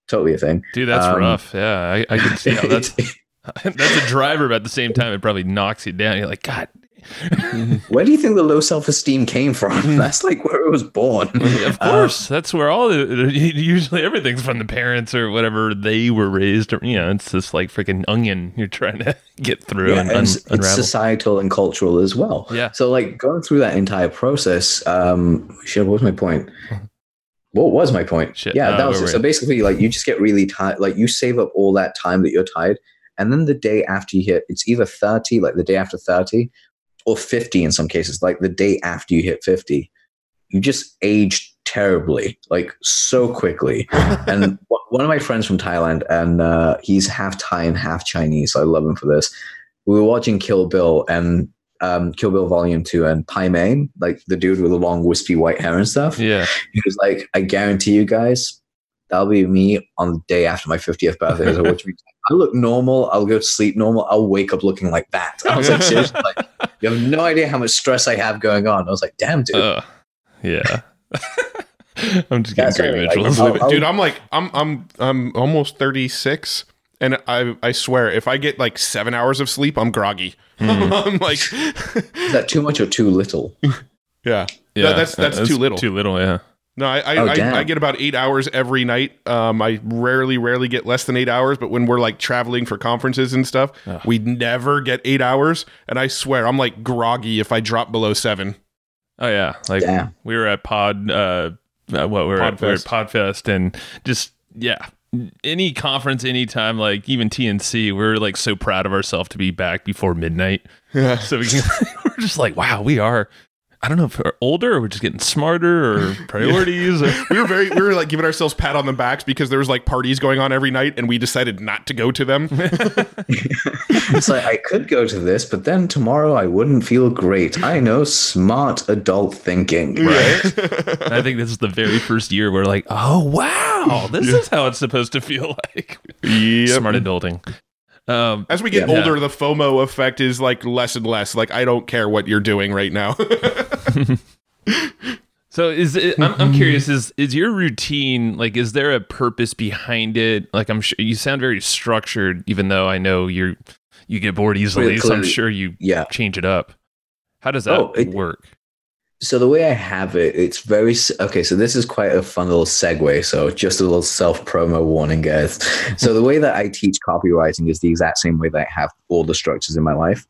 totally a thing. Dude, that's rough. Yeah, I can see how that's that's a driver, but at the same time, it probably knocks you down. You're like, God. Where do you think the low self-esteem came from? That's like where it was born. Of course, that's where usually everything's from the parents or whatever they were raised. Or it's just like freaking onion you're trying to get through and it's unravel. societal and cultural as well. Yeah. So like going through that entire process, what was my point? What was my point? Shit. Yeah, that was it. So basically, like you just get really tired. Like you save up all that time that you're tired, and then the day after you hit, it's either 30, like the day after 30. Or 50 in some cases, like the day after you hit 50, you just age terribly, like so quickly. And one of my friends from Thailand, and he's half Thai and half Chinese, so I love him for this. We were watching Kill Bill and Kill Bill Volume 2, and Pai Mei, like the dude with the long wispy white hair and stuff. Yeah. He was like, I guarantee you guys, that'll be me on the day after my 50th birthday. So what do you mean? I look normal. I'll go to sleep normal. I'll wake up looking like that. I was like, seriously, like, you have no idea how much stress I have going on. I was like, damn, dude. Yeah. I'm just getting great visuals. Like, dude, I'm almost 36, and I swear, if I get like 7 hours of sleep, I'm groggy. I'm like, is that too much or too little? Yeah. That's too little. Too little, yeah. No, I get about 8 hours every night. I rarely get less than 8 hours, but when we're like traveling for conferences and stuff, we never get 8 hours. And I swear, I'm like groggy if I drop below 7. Oh yeah, like we were at Podfest, and just any conference, anytime, like even TNC, we're like so proud of ourselves to be back before midnight. Yeah. So we're just like, wow, we are. I don't know if we're older or we're just getting smarter or priorities. We were like giving ourselves pat on the backs because there was like parties going on every night and we decided not to go to them. It's like, I could go to this, but then tomorrow I wouldn't feel great. I know, smart adult thinking. Right. I think this is the very first year we're like, oh, wow, this is how it's supposed to feel like. Yep. Smart adulting. As we get older, the FOMO effect is like less and less. Like, I don't care what you're doing right now. So I'm curious, is your routine, like, is there a purpose behind it? Like, I'm sure you sound very structured, even though I know you get bored easily. So I'm sure you change it up. How does that work? So the way I have it, it's very... Okay, so this is quite a fun little segue. So just a little self-promo warning, guys. So the way that I teach copywriting is the exact same way that I have all the structures in my life.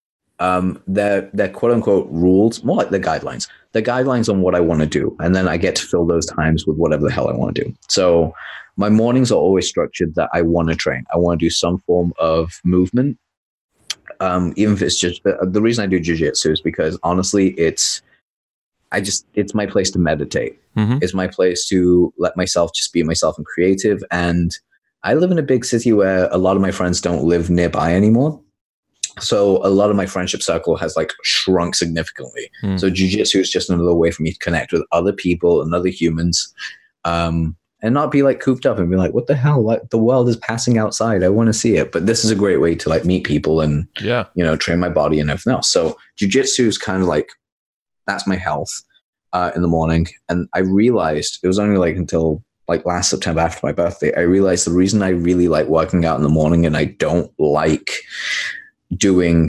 They're quote-unquote rules, more like the guidelines. The guidelines on what I want to do. And then I get to fill those times with whatever the hell I want to do. So my mornings are always structured that I want to train. I want to do some form of movement. Even if it's just... The reason I do jiu-jitsu is because, honestly, it's my place to meditate. Mm-hmm. It's my place to let myself just be myself and creative. And I live in a big city where a lot of my friends don't live nearby anymore. So a lot of my friendship circle has like shrunk significantly. Mm. So jiu-jitsu is just another way for me to connect with other people and other humans, and not be like cooped up and be like, what the hell? Like, the world is passing outside. I want to see it. But this is a great way to like meet people and, train my body and everything else. So jiu-jitsu is kind of like, that's my health in the morning. And I realized it was only like until like last September after my birthday, I realized the reason I really like working out in the morning and I don't like doing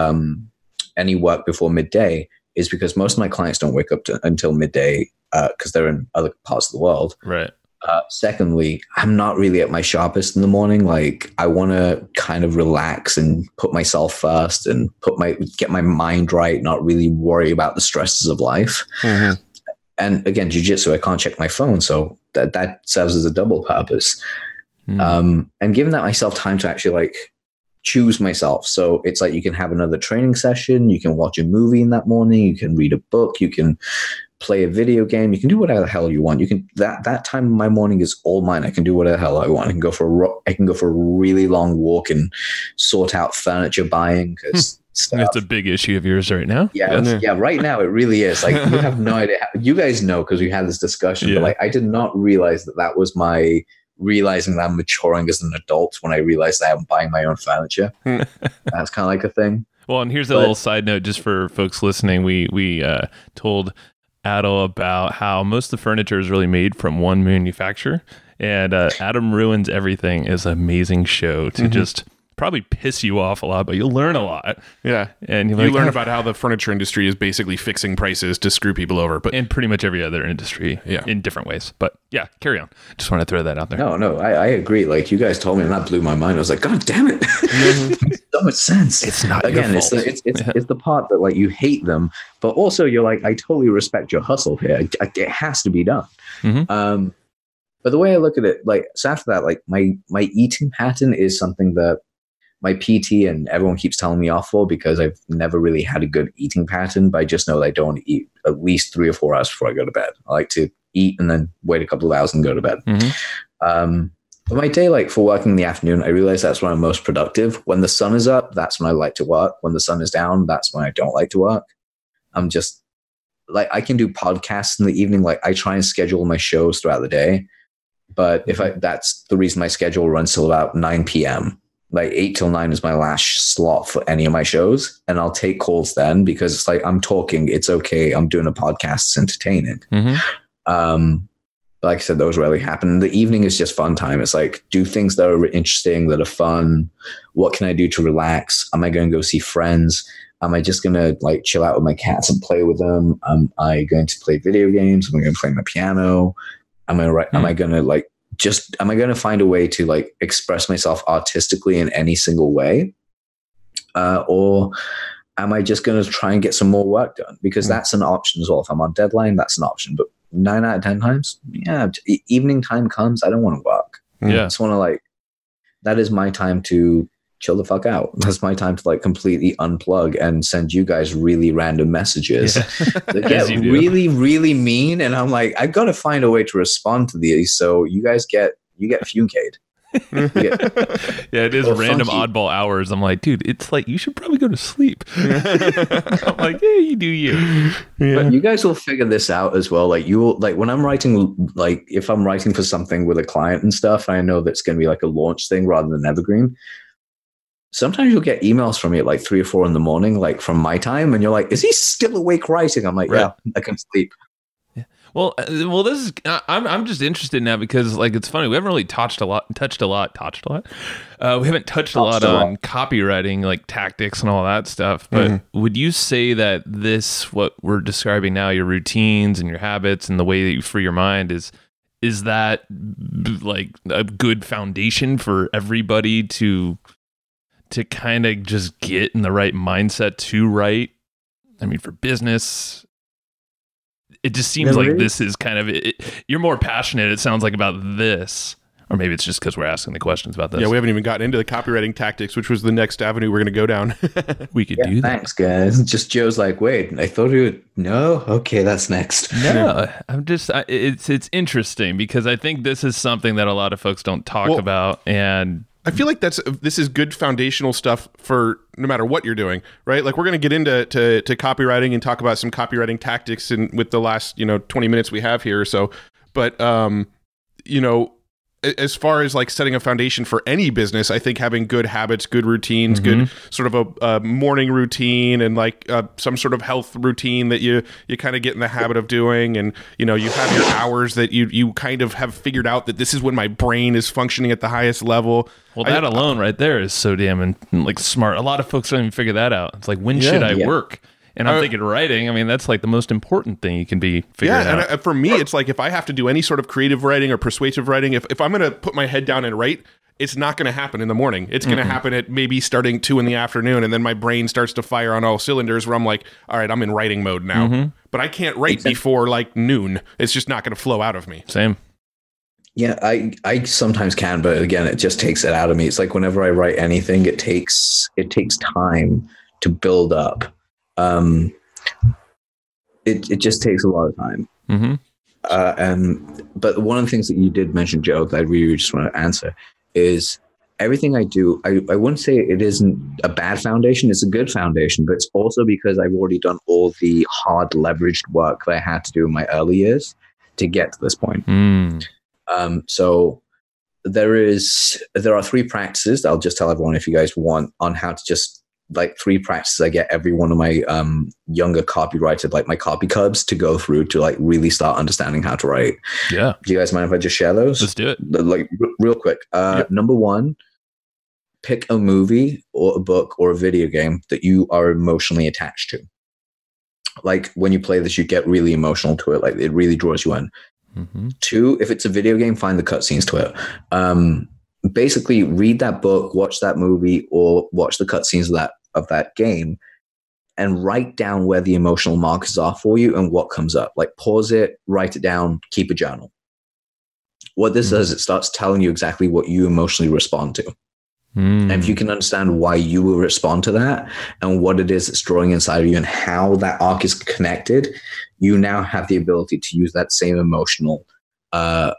any work before midday is because most of my clients don't wake up until midday because they're in other parts of the world. Right. Secondly, I'm not really at my sharpest in the morning. Like, I want to kind of relax and put myself first and get my mind right, not really worry about the stresses of life. Mm-hmm. And again, jiu-jitsu, I can't check my phone. So that serves as a double purpose. Mm. And giving that myself time to actually like choose myself. So it's like you can have another training session. You can watch a movie in that morning. You can read a book. You can play a video game. You can do whatever the hell you want. You can that time of my morning is all mine. I can do whatever the hell I want. I can go for a really long walk and sort out furniture buying because it's a big issue of yours right now. Yeah, right now it really is. Like, you have no idea. You guys know because we had this discussion. But like, I did not realize that was my realizing that I'm maturing as an adult when I realized that I'm buying my own furniture. That's kind of like a thing. Well, and here's a little side note just for folks listening. We told Adel about how most of the furniture is really made from one manufacturer, And Adam Ruins Everything is an amazing show to just probably piss you off a lot, but you'll learn a lot. Yeah. And you learn about how the furniture industry is basically fixing prices to screw people over. But in pretty much every other industry in different ways. But yeah, carry on. Just want to throw that out there. No, I agree. Like you guys told me and that blew my mind. I was like, God damn it. It makes so much sense. It's not Again, your fault. It's the part that like you hate them, but also you're like, I totally respect your hustle here. It has to be done. But the way I look at it, like, so after that, like my eating pattern is something that my PT and everyone keeps telling me off for because I've never really had a good eating pattern, but I just know that I don't want to eat at least 3 or 4 hours before I go to bed. I like to eat and then wait a couple of hours and go to bed. But my day, like for working in the afternoon, I realize that's when I'm most productive. When the sun is up, that's when I like to work. When the sun is down, that's when I don't like to work. I'm just like, I can do podcasts in the evening. Like I try and schedule my shows throughout the day. But that's the reason my schedule runs till about 9 p.m. Like 8 till 9 is my last slot for any of my shows. And I'll take calls then because it's like, I'm talking, it's okay. I'm doing a podcast, it's entertaining. Like I said, those rarely happen. The evening is just fun time. It's like, do things that are interesting, that are fun. What can I do to relax? Am I going to go see friends? Am I just going to like chill out with my cats and play with them? Am I going to play video games? Am I going to play my piano? Am I going to find a way to like express myself artistically in any single way? Or am I just going to try and get some more work done? Because that's an option as well. If I'm on deadline, that's an option. But 9 out of 10 times, evening time comes, I don't want to work. I just want to like, that is my time to chill the fuck out. That's my time to like completely unplug and send you guys really random messages that get really, really mean. And I'm like, I've got to find a way to respond to these. So you guys get Funcade. It is random oddball hours. I'm like, dude, it's like you should probably go to sleep. I'm like, yeah, you do you. But you guys will figure this out as well. Like you will, like when I'm writing, like if I'm writing for something with a client and stuff, I know that's going to be like a launch thing rather than evergreen. Sometimes you'll get emails from me at like 3 or 4 in the morning, like from my time, and you're like, "Is he still awake writing?" I'm like, "Yeah, I can sleep." Well, this is. I'm just interested now because like it's funny. We haven't really touched a lot. We haven't touched a lot on copywriting, like tactics and all that stuff. But would you say that what we're describing now, your routines and your habits and the way that you free your mind is that like a good foundation for everybody to kind of just get in the right mindset to write? I mean, for business, it just seems like this is kind of it. You're more passionate, it sounds like, about this. Or maybe it's just because we're asking the questions about this. Yeah, we haven't even gotten into the copywriting tactics, which was the next avenue we're going to go down. We could do that. Thanks, guys. Just Joe's like, wait, I thought you would. No? Okay, that's next. No, I'm just, it's interesting because I think this is something that a lot of folks don't talk about. And I feel like this is good foundational stuff for no matter what you're doing, right? Like we're going to get into to copywriting and talk about some copywriting tactics with the last 20 minutes we have here or so. But as far as like setting a foundation for any business, I think having good habits, good routines, good sort of a morning routine and like some sort of health routine that you kind of get in the habit of doing. And, you have your hours that you kind of have figured out that this is when my brain is functioning at the highest level. Well, that alone right there is so damn like smart. A lot of folks don't even figure that out. It's like, when should I work? And I'm thinking writing, I mean, that's like the most important thing you can be figuring out. And for me, it's like if I have to do any sort of creative writing or persuasive writing, if I'm going to put my head down and write, it's not going to happen in the morning. It's going to happen at maybe starting 2 in the afternoon. And then my brain starts to fire on all cylinders where I'm like, all right, I'm in writing mode now. But I can't write before like noon. It's just not going to flow out of me. Same. Yeah, I sometimes can, but again, it just takes it out of me. It's like whenever I write anything, it takes time to build up. It just takes a lot of time. But one of the things that you did mention, Joe, that I really just want to answer is everything I do, I wouldn't say it isn't a bad foundation. It's a good foundation, but it's also because I've already done all the hard leveraged work that I had to do in my early years to get to this point. So there are 3 practices that I'll just tell everyone if you guys want on how to just like 3 practices I get every one of my younger copywriter, like my copy cubs, to go through to like really start understanding how to write. Yeah. Do you guys mind if I just share those? Let's do it. Like real quick. Number 1, pick a movie or a book or a video game that you are emotionally attached to. Like when you play this, you get really emotional to it. Like it really draws you in. 2, if it's a video game, find the cutscenes to it. Basically read that book, watch that movie, or watch the cutscenes of that game, and write down where the emotional markers are for you and what comes up. Like pause it, write it down, keep a journal. What this does, it starts telling you exactly what you emotionally respond to. And if you can understand why you will respond to that and what it is that's drawing inside of you and how that arc is connected, you now have the ability to use that same emotional, well,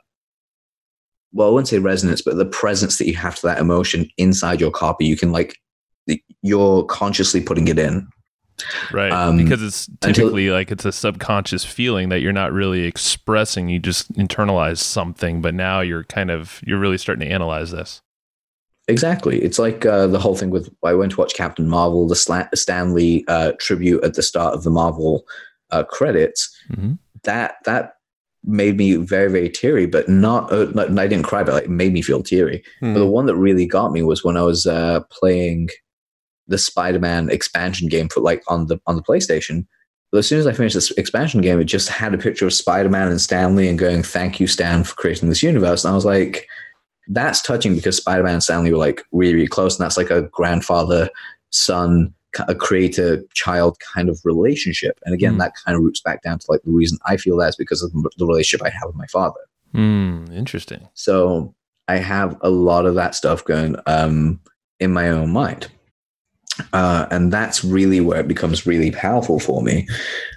I wouldn't say resonance, but the presence that you have to that emotion inside your copy. You can you're consciously putting it in. Right. Because it's typically like it's a subconscious feeling that you're not really expressing. You just internalize something, but now you're really starting to analyze this. Exactly. It's like the whole thing with, I went to watch Captain Marvel, the Stan Lee tribute at the start of the Marvel credits. That made me very, very teary, but not, I didn't cry, but it made me feel teary. But the one that really got me was when I was playing the Spider-Man expansion game for on the PlayStation. But as soon as I finished this expansion game, it just had a picture of Spider-Man and Stan Lee and going, "Thank you, Stan, for creating this universe." And I was like, that's touching, because Spider-Man and Stan Lee were really, really close. And that's like a grandfather-son, a creator-child kind of relationship. And again, that kind of roots back down to the reason I feel that is because of the relationship I have with my father. Interesting. So I have a lot of that stuff going in my own mind. And that's really where it becomes really powerful for me.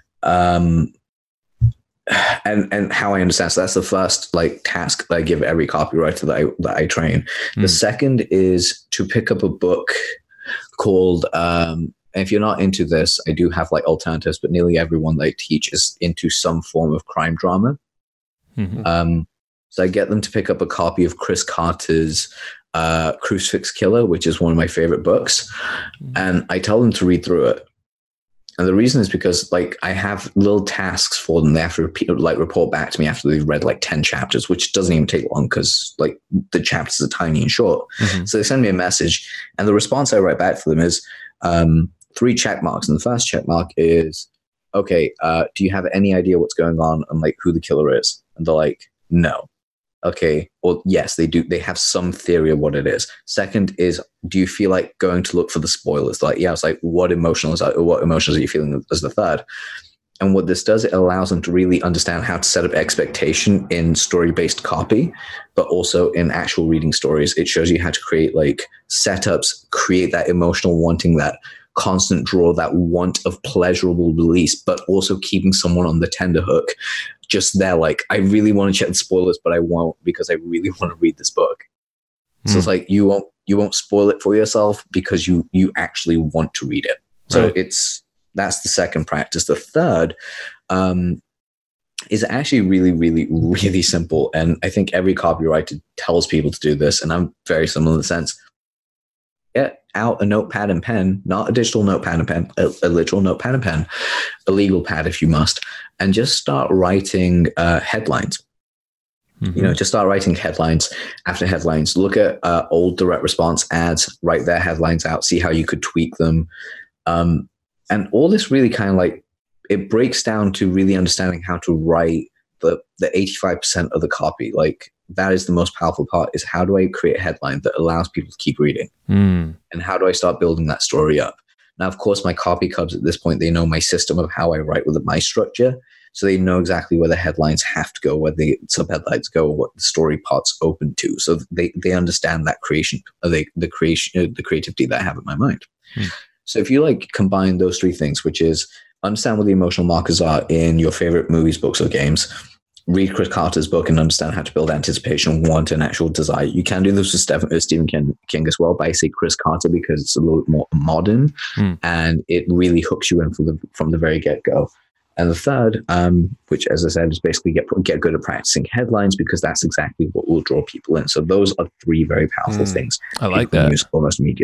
And how I understand. So that's the first task that I give every copywriter that I train. The second is to pick up a book called, and if you're not into this, I do have alternatives, but nearly everyone that I teach is into some form of crime drama. So I get them to pick up a copy of Chris Carter's Crucifix Killer, which is one of my favorite books. And I tell them to read through it. And the reason is because I have little tasks for them. They have to report back to me after they've read 10 chapters, which doesn't even take long because the chapters are tiny and short. So they send me a message, and the response I write back to them is 3 check marks. And the first check mark is, okay, do you have any idea what's going on and who the killer is? And they're like, no. Okay, or yes, they do. They have some theory of what it is. Second is, do you feel like going to look for the spoilers? Yeah, it's what emotions are you feeling as the third? And what this does, it allows them to really understand how to set up expectation in story-based copy, but also in actual reading stories. It shows you how to create setups, create that emotional wanting, that constant draw, that want of pleasurable release, but also keeping someone on the tenterhook. Just there, I really want to check the spoilers, but I won't because I really want to read this book. So it's you won't spoil it for yourself because you actually want to read it. So that's the second practice. The third is actually really, really, really simple. And I think every copywriter tells people to do this, and I'm very similar in the sense. Get out a notepad and pen, not a digital notepad and pen, a literal notepad and pen, a legal pad if you must, and just start writing headlines. Just start writing headlines after headlines. Look at old direct response ads, write their headlines out, see how you could tweak them. And all this really kind of it breaks down to really understanding how to write the 85% of the copy. That is the most powerful part, is how do I create a headline that allows people to keep reading? And how do I start building that story up? Now, of course, my copy cubs at this point, they know my system of how I write with my structure. So they know exactly where the headlines have to go, where the subheadlines go, what the story parts open to. So they understand that creation, the creativity that I have in my mind. So if you combine those 3 things, which is understand what the emotional markers are in your favorite movies, books, or games, read Chris Carter's book and understand how to build anticipation, want, and actual desire. You can do this with Stephen King as well, but I say Chris Carter because it's a little more modern and it really hooks you in from the very get-go. And the third, which, as I said, is basically get good at practicing headlines, because that's exactly what will draw people in. So those are 3 very powerful things. I like that. Use almost immediately.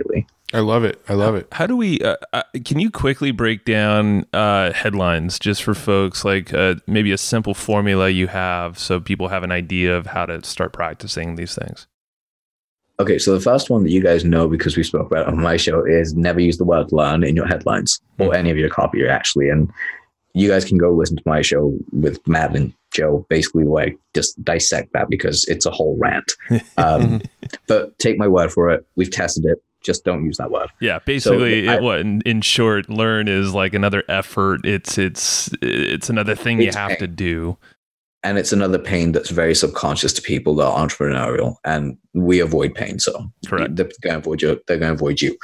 I love it. How do we, can you quickly break down headlines just for folks, like maybe a simple formula you have so people have an idea of how to start practicing these things? Okay, so the first one that you guys know because we spoke about it on my show is never use the word learn in your headlines or any of your copy, actually. And you guys can go listen to my show with Matt and Joe, basically where I just dissect that because it's a whole rant. But take my word for it. We've tested it. Just don't use that word. Yeah, basically, in short, learn is like another effort. It's another thing you have to do. And it's another pain that's very subconscious to people that are entrepreneurial, and we avoid pain. So correct. They're going to avoid you.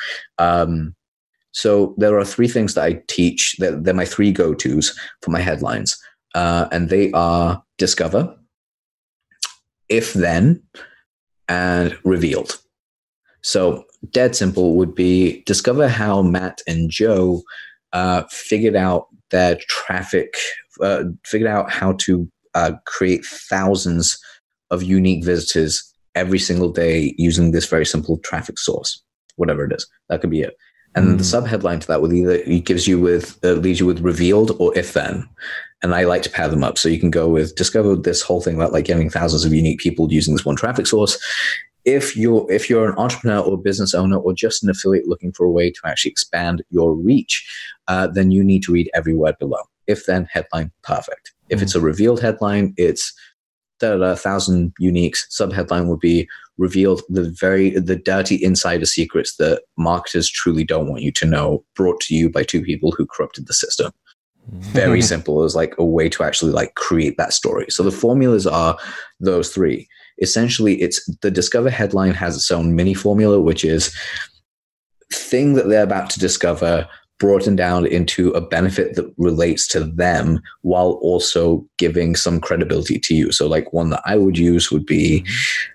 So there are three things that I teach. They're my three go-tos for my headlines. And they are discover, if then, and revealed. So dead simple would be discover how Matt and Joe figured out their traffic, figured out how to create thousands of unique visitors every single day using this very simple traffic source, whatever it is. That could be it. And the subheadline to that would leaves you with revealed or if then. And I like to pair them up. So you can go with discover this whole thing about like getting thousands of unique people using this one traffic source. If you're an entrepreneur or business owner or just an affiliate looking for a way to actually expand your reach, then you need to read every word below. If then headline, perfect. If it's a revealed headline, it's 1,000 uniques. Subheadline would be revealed the dirty insider secrets that marketers truly don't want you to know, brought to you by two people who corrupted the system. Very simple as like a way to actually like create that story. So the formulas are those three. Essentially, it's the discover headline has its own mini formula, which is thing that they're about to discover broadened down into a benefit that relates to them while also giving some credibility to you. So like one that I would use would be,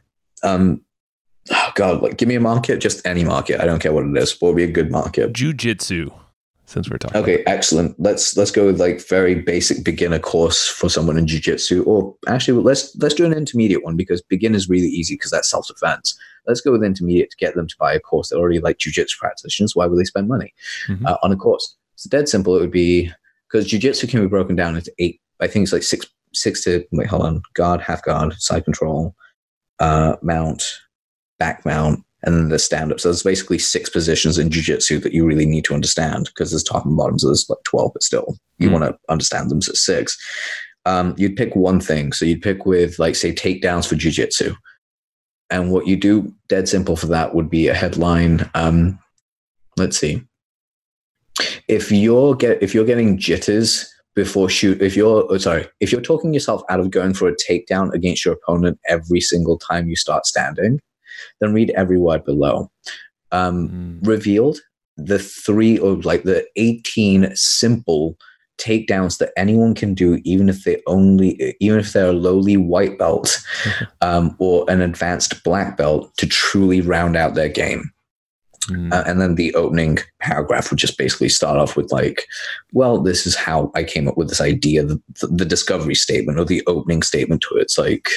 give me a market, just any market. I don't care what it is. What would be a good market? Jiu-jitsu, since we're talking. Okay, excellent. Let's go with like very basic beginner course for someone in jiu-jitsu, or actually let's do an intermediate one because beginner is really easy because that's self-defense. Let's go with intermediate to get them to buy a course. They're already like jiu-jitsu practitioners. Why would they spend money on a course? It's dead simple. It would be because jiu-jitsu can be broken down into 8. I think it's like six to wait. Hold on. Guard, half guard, side control, mount, back mount, and then the stand-up. So there's basically 6 positions in jiu-jitsu that you really need to understand because there's top and bottom. So there's like 12, but still you want to understand them. So 6. You'd pick one thing. So you'd pick with like say takedowns for jiu-jitsu. And what you do, dead simple for that, would be a headline. Let's see. If you're getting jitters before shoot, if you're talking yourself out of going for a takedown against your opponent every single time you start standing, then read every word below. Revealed the 3 or like the 18 simple takedowns that anyone can do, even if they're a lowly white belt or an advanced black belt, to truly round out their game. And then the opening paragraph would just basically start off with like, well, this is how I came up with this idea, the discovery statement or the opening statement to it. It's like,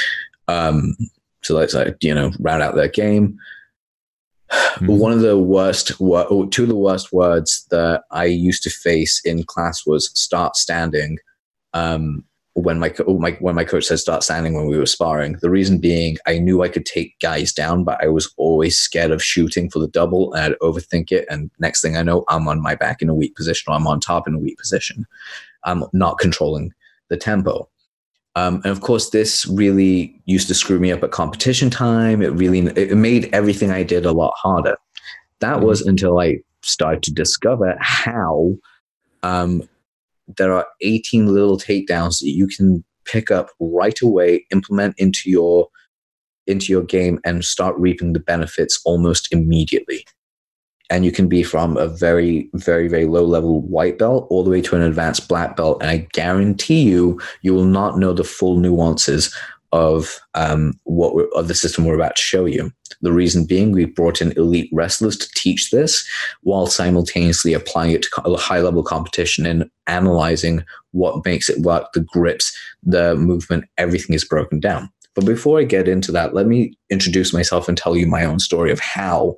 so let's round out their game. One of the worst, 2 of the worst words that I used to face in class was start standing. When my coach said start standing when we were sparring, the reason being I knew I could take guys down, but I was always scared of shooting for the double and I'd overthink it. And next thing I know, I'm on my back in a weak position or I'm on top in a weak position. I'm not controlling the tempo. And of course, this really used to screw me up at competition time. It made everything I did a lot harder. That was until I started to discover how there are 18 little takedowns that you can pick up right away, implement into your game, and start reaping the benefits almost immediately. And you can be from a very, very, very low level white belt all the way to an advanced black belt. And I guarantee you will not know the full nuances of the system we're about to show you. The reason being, we brought in elite wrestlers to teach this while simultaneously applying it to a high level competition and analyzing what makes it work, the grips, the movement, everything is broken down. But before I get into that, let me introduce myself and tell you my own story of how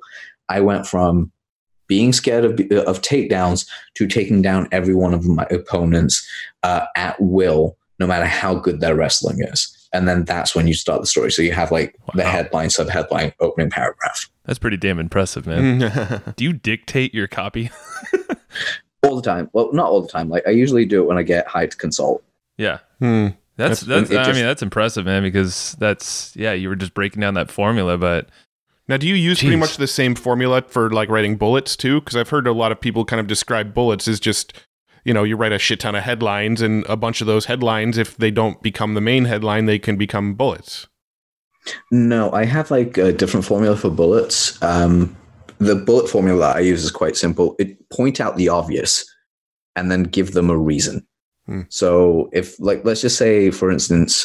I went from being scared of takedowns to taking down every one of my opponents at will, no matter how good their wrestling is. And then that's when you start the story. So you have like the headline, sub-headline, opening paragraph. That's pretty damn impressive, man. Do you dictate your copy? All the time. Well, not all the time. Like I usually do it when I get hired to consult. Yeah. That's that's impressive, man, because you were just breaking down that formula, but now, do you use pretty much the same formula for like writing bullets too? Because I've heard a lot of people kind of describe bullets as just, you write a shit ton of headlines, and a bunch of those headlines, if they don't become the main headline, they can become bullets. No, I have like a different formula for bullets. The bullet formula I use is quite simple. Point out the obvious and then give them a reason. So if like, let's just say, for instance,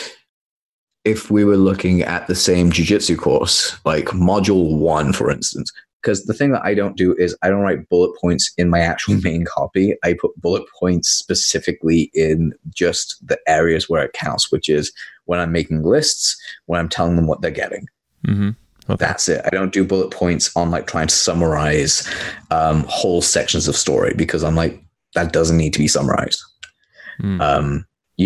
if we were looking at the same jiu-jitsu course, like module 1, for instance, because the thing that I don't do is I don't write bullet points in my actual main copy. I put bullet points specifically in just the areas where it counts, which is when I'm making lists, when I'm telling them what they're getting. Mm-hmm. Okay. That's it. I don't do bullet points on like trying to summarize whole sections of story, because I'm like, that doesn't need to be summarized. The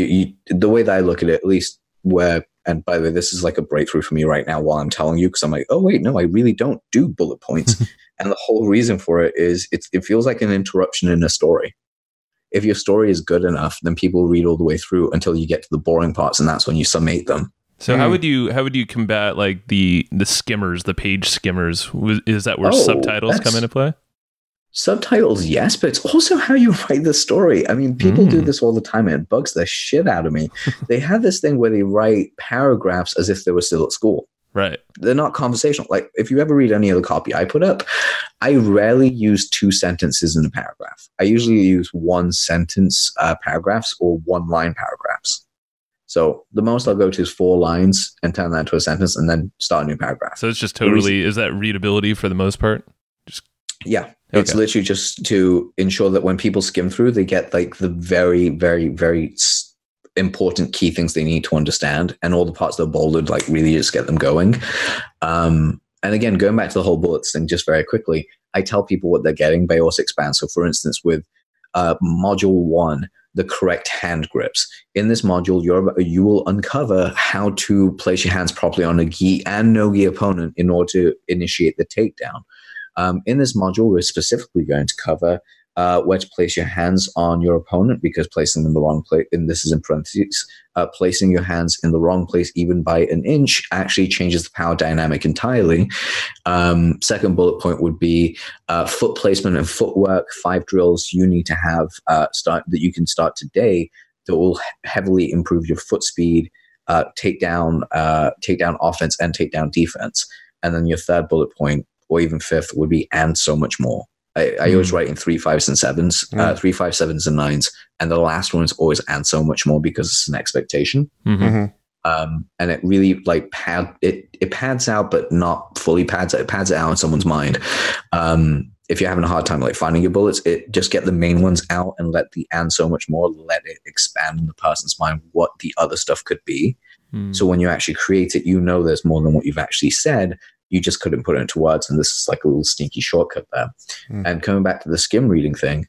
way that I look at it, at least and by the way, this is like a breakthrough for me right now while I'm telling you, because I'm like, oh wait, no, I really don't do bullet points. And the whole reason for it is it feels like an interruption in a story. If your story is good enough, then people read all the way through until you get to the boring parts, and that's when you summate them. So how would you combat like the skimmers, the page skimmers? Is that where subtitles come into play? Subtitles, yes, but it's also how you write the story. I mean, people do this all the time, and it bugs the shit out of me. They have this thing where they write paragraphs as if they were still at school. Right. They're not conversational. Like, if you ever read any of the copy I put up, I rarely use 2 sentences in a paragraph. I usually use 1 sentence paragraphs or 1-line paragraphs. So the most I'll go to is 4 lines and turn that into a sentence and then start a new paragraph. So it's just totally, is that readability for the most part? Yeah. It's literally just to ensure that when people skim through, they get like the very, very, very important key things they need to understand. And all the parts that are bolded, like really just get them going. And again, going back to the whole bullets thing just very quickly, I tell people what they're getting, but I also expand. So for instance, with module 1, the correct hand grips. In this module, you will uncover how to place your hands properly on a gi and no-gi opponent in order to initiate the takedown. In this module, we're specifically going to cover where to place your hands on your opponent, because placing them in the wrong place, and this is in parentheses, placing your hands in the wrong place even by an inch actually changes the power dynamic entirely. Second bullet point would be foot placement and footwork, 5 drills you need to have that you can start today that will heavily improve your foot speed, takedown offense, and takedown defense. And then your third bullet point, or even 5th, would be and so much more. I always write in 3, 5s, and 7s, 3, 5, 7s, and 9s, and the last one is always and so much more, because it's an expectation. And it really like it pads out, but not fully pads it. It pads it out in someone's mind. If you're having a hard time like finding your bullets, just get the main ones out and let the and so much more, let it expand in the person's mind what the other stuff could be. So when you actually create it, there's more than what you've actually said. You just couldn't put it into words, and this is like a little sneaky shortcut there. And coming back to the skim reading thing,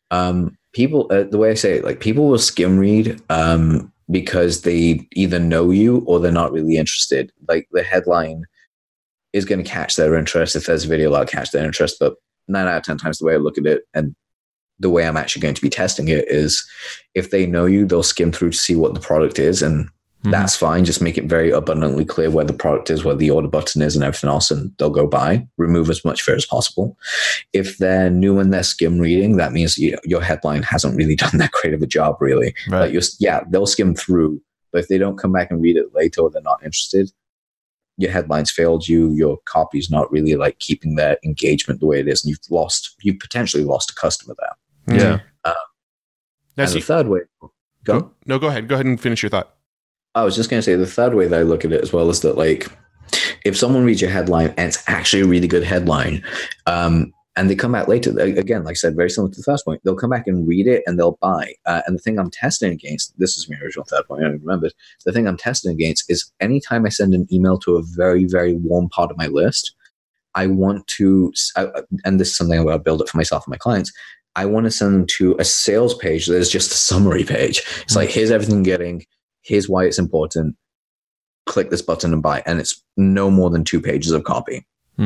people, the way I say it, like people will skim read because they either know you or they're not really interested. Like the headline is going to catch their interest. If there's a video, that'll catch their interest. But 9 out of 10 times the way I look at it, and the way I'm actually going to be testing it, is if they know you, they'll skim through to see what the product is, and that's fine. Just make it very abundantly clear where the product is, where the order button is, and everything else, and they'll go buy. Remove as much fear as possible. If they're new and they're skim reading, that means your headline hasn't really done that great of a job, really. Right. Like they'll skim through, but if they don't come back and read it later, or they're not interested, your headline's failed you. Your copy's not really like keeping their engagement the way it is, and you've potentially lost a customer there. Yeah. And the third way, go ahead and finish your thought. I was just going to say the third way that I look at it as well is that, like, if someone reads your headline and it's actually a really good headline, and they come back later, again, like I said, very similar to the first point, they'll come back and read it and they'll buy. And the thing I'm testing against, this is my original third point, I don't even remember, the thing I'm testing against is anytime I send an email to a very, very warm part of my list, I want to, and this is something I'm going to build up for myself and my clients. I want to send them to a sales page that is just a summary page. It's like, here's everything you're getting. Here's why it's important. Click this button and buy. And it's no more than 2 pages of copy.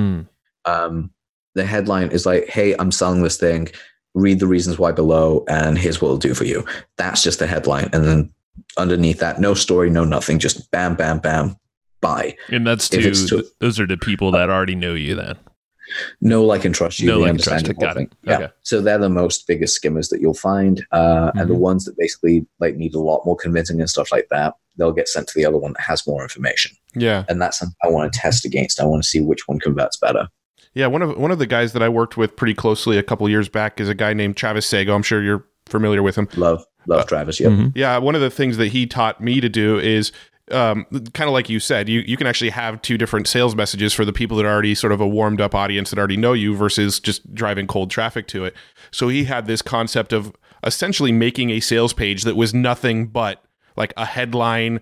The headline is like, hey, I'm selling this thing. Read the reasons why below, and here's what it'll do for you. That's just the headline. And then underneath that, no story, no nothing, just bam, bam, bam, buy. And that's those are the people that already know you then. Know, like, and trust you. Know, like, and trust you. Got it. Yeah. Okay. So they're the most biggest skimmers that you'll find. And the ones that basically like need a lot more convincing and stuff like that, they'll get sent to the other one that has more information. Yeah. And that's something I want to test against. I want to see which one converts better. Yeah, one of the guys that I worked with pretty closely a couple years back is a guy named Travis Sago. I'm sure you're familiar with him. Love Travis. Yep. Yeah, one of the things that he taught me to do is kind of like you said, you can actually have 2 different sales messages for the people that are already sort of a warmed up audience that already know you versus just driving cold traffic to it. So he had this concept of essentially making a sales page that was nothing but like a headline,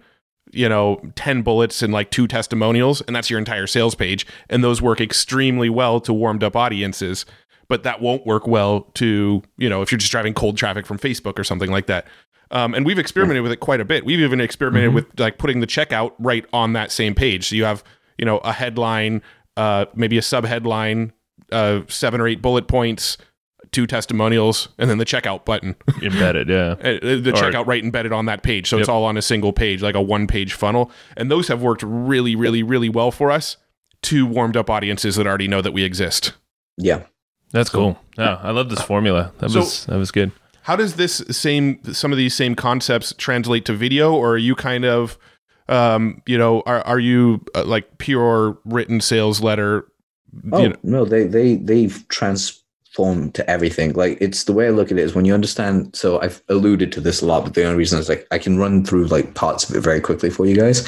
10 bullets and like 2 testimonials, and that's your entire sales page. And those work extremely well to warmed up audiences, but that won't work well to, if you're just driving cold traffic from Facebook or something like that. And we've experimented with it quite a bit. We've even experimented with like putting the checkout right on that same page. So you have, a headline, maybe a sub headline, 7 or 8 bullet points, 2 testimonials, and then the checkout button embedded. Yeah. The checkout right embedded on that page. So it's all on a single page, like a 1-page funnel. And those have worked really, really, really well for us to warmed up audiences that already know that we exist. Yeah. That's cool. Yeah. I love this formula. That was good. How does some of these same concepts translate to video, or are you kind of, are you like pure written sales letter? No, they've transformed to everything. Like, it's the way I look at it is when you understand. So I've alluded to this a lot, but the only reason is like I can run through like parts of it very quickly for you guys.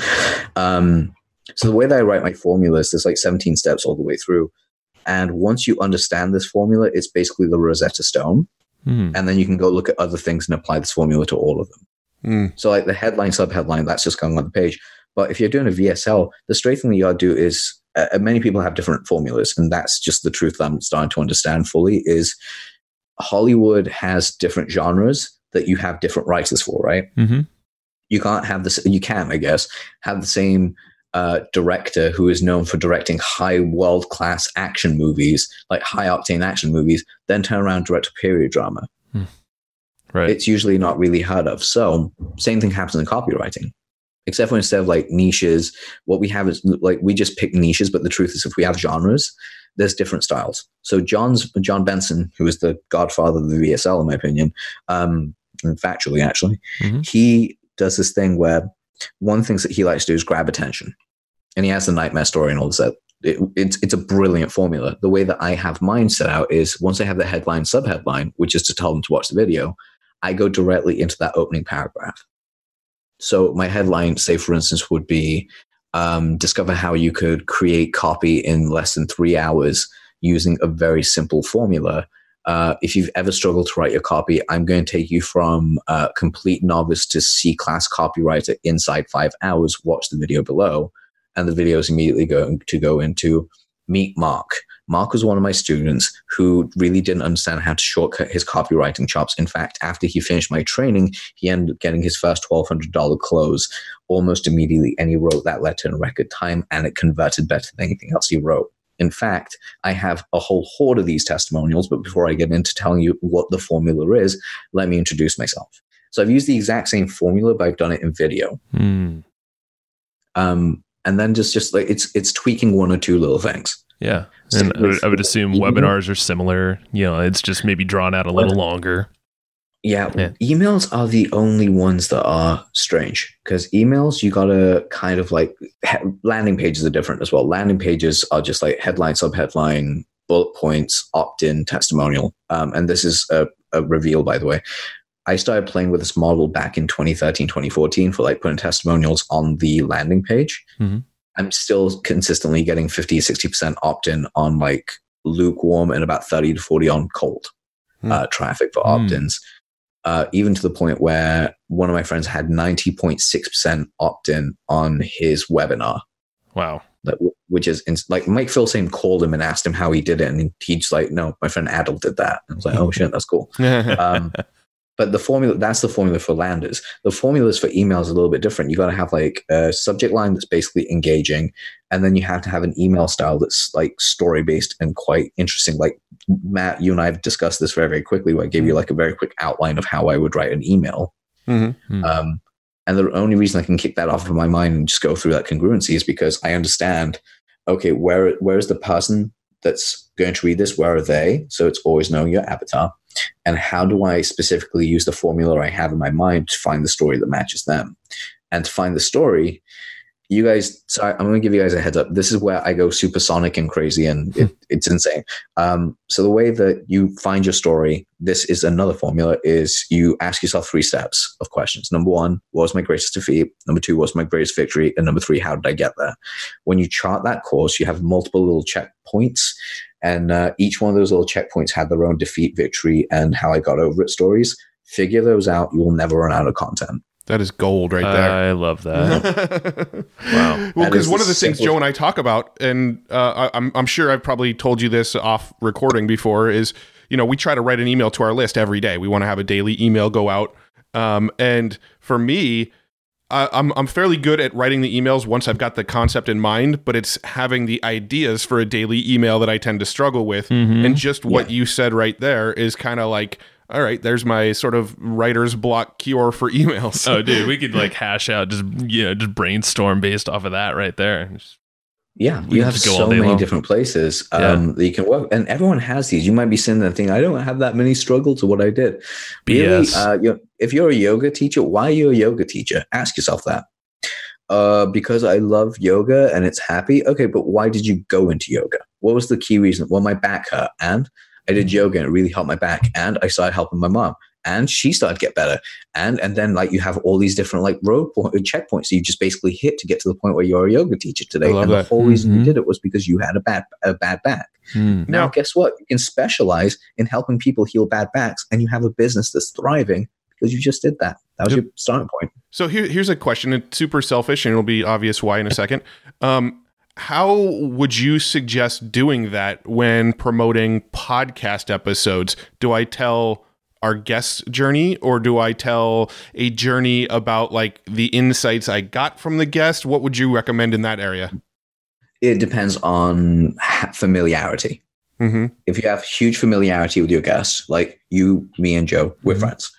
So the way that I write my formulas, there's like 17 steps all the way through. And once you understand this formula, it's basically the Rosetta Stone. And then you can go look at other things and apply this formula to all of them. So like the headline, subheadline, that's just going on the page. But if you're doing a VSL, the straight thing that you got to do is many people have different formulas. And that's just the truth that I'm starting to understand fully is Hollywood has different genres that you have different writers for, right? You can't have this. You can, I guess, have the same director who is known for directing high world-class action movies, like high-octane action movies, then turn around and direct a period drama. Right. It's usually not really heard of. So same thing happens in copywriting, except for instead of like niches, what we have is like we just pick niches, but the truth is if we have genres, there's different styles. So John Benson, who is the godfather of the VSL, in my opinion, and factually actually, he does this thing where one thing that he likes to do is grab attention. And he has the nightmare story and all this. It's a brilliant formula. The way that I have mine set out is once I have the headline, subheadline, which is to tell them to watch the video, I go directly into that opening paragraph. So my headline, say for instance, would be discover how you could create copy in less than 3 hours using a very simple formula. If you've ever struggled to write your copy, I'm going to take you from complete novice to C-class copywriter inside 5 hours. Watch the video below. And the video is immediately going to go into meet Mark. Mark was one of my students who really didn't understand how to shortcut his copywriting chops. In fact, after he finished my training, he ended up getting his first $1,200 close almost immediately. And he wrote that letter in record time, and it converted better than anything else he wrote. In fact, I have a whole horde of these testimonials, but before I get into telling you what the formula is, let me introduce myself. So I've used the exact same formula, but I've done it in video. And then just like it's tweaking 1 or 2 little things. Yeah. And I would assume webinars are similar. It's just maybe drawn out a little longer. Yeah. Emails are the only ones that are strange because emails, you got to kind of like landing pages are different as well. Landing pages are just like headline, subheadline, bullet points, opt-in, testimonial. And this is a reveal, by the way. I started playing with this model back in 2013, 2014 for like putting testimonials on the landing page. I'm still consistently getting 50, 60% opt-in on like lukewarm and about 30 to 40 on cold traffic for opt-ins. Even to the point where one of my friends had 90.6% opt-in on his webinar. Wow. which is like Mike Filsaime called him and asked him how he did it, and he's like, no, my friend Adel did that. And I was like, oh shit, that's cool. But that's the formula for Landers. The formulas for emails are a little bit different. You got to have like a subject line that's basically engaging, and then you have to have an email style that's like story based and quite interesting. Like Matt, you and I have discussed this very, very quickly, where I gave you like a very quick outline of how I would write an email. Mm-hmm. And the only reason I can kick that off of my mind and just go through that congruency is because I understand, okay, where is the person that's going to read this? Where are they? So it's always knowing your avatar. And how do I specifically use the formula I have in my mind to find the story that matches them? And to find the story, you guys, so I'm going to give you guys a heads up. This is where I go supersonic and crazy, and it's insane. So the way that you find your story, this is another formula, is you ask yourself 3 steps of questions. Number 1, what was my greatest defeat? Number 2, what's my greatest victory? And number 3, how did I get there? When you chart that course, you have multiple little checkpoints, and each one of those little checkpoints had their own defeat, victory, and how I got over it stories. Figure those out. You will never run out of content. That is gold right there. I love that. Wow. Well, because one of the things Joe and I talk about, and I'm sure I've probably told you this off recording before, is, we try to write an email to our list every day. We want to have a daily email go out. And for me, I'm fairly good at writing the emails once I've got the concept in mind, but it's having the ideas for a daily email that I tend to struggle with. Mm-hmm. And just what you said right there is kind of like, all right, there's my sort of writer's block cure for emails. Oh, dude, we could like hash out, just brainstorm based off of that right there. Yeah, you have so many different places that you can work, and everyone has these. You might be sitting there thinking, I don't have that many struggles to what I did. Really, if you're a yoga teacher, why are you a yoga teacher? Ask yourself that. Because I love yoga and it's happy. Okay, but why did you go into yoga? What was the key reason? Well, my back hurt, and I did yoga and it really helped my back, and I started helping my mom, and she started to get better, and then like you have all these different like checkpoints that you just basically hit to get to the point where you're a yoga teacher today. And the whole reason you did it was because you had a bad back. Now, guess what? You can specialize in helping people heal bad backs, and you have a business that's thriving because you just did that. That was your starting point. So here's a question. It's super selfish, and it'll be obvious why in a second. How would you suggest doing that when promoting podcast episodes? Do I tell our guest's journey, or do I tell a journey about like the insights I got from the guest? What would you recommend in that area? It depends on familiarity. Mm-hmm. If you have huge familiarity with your guest, like you, me, and Joe, we're friends.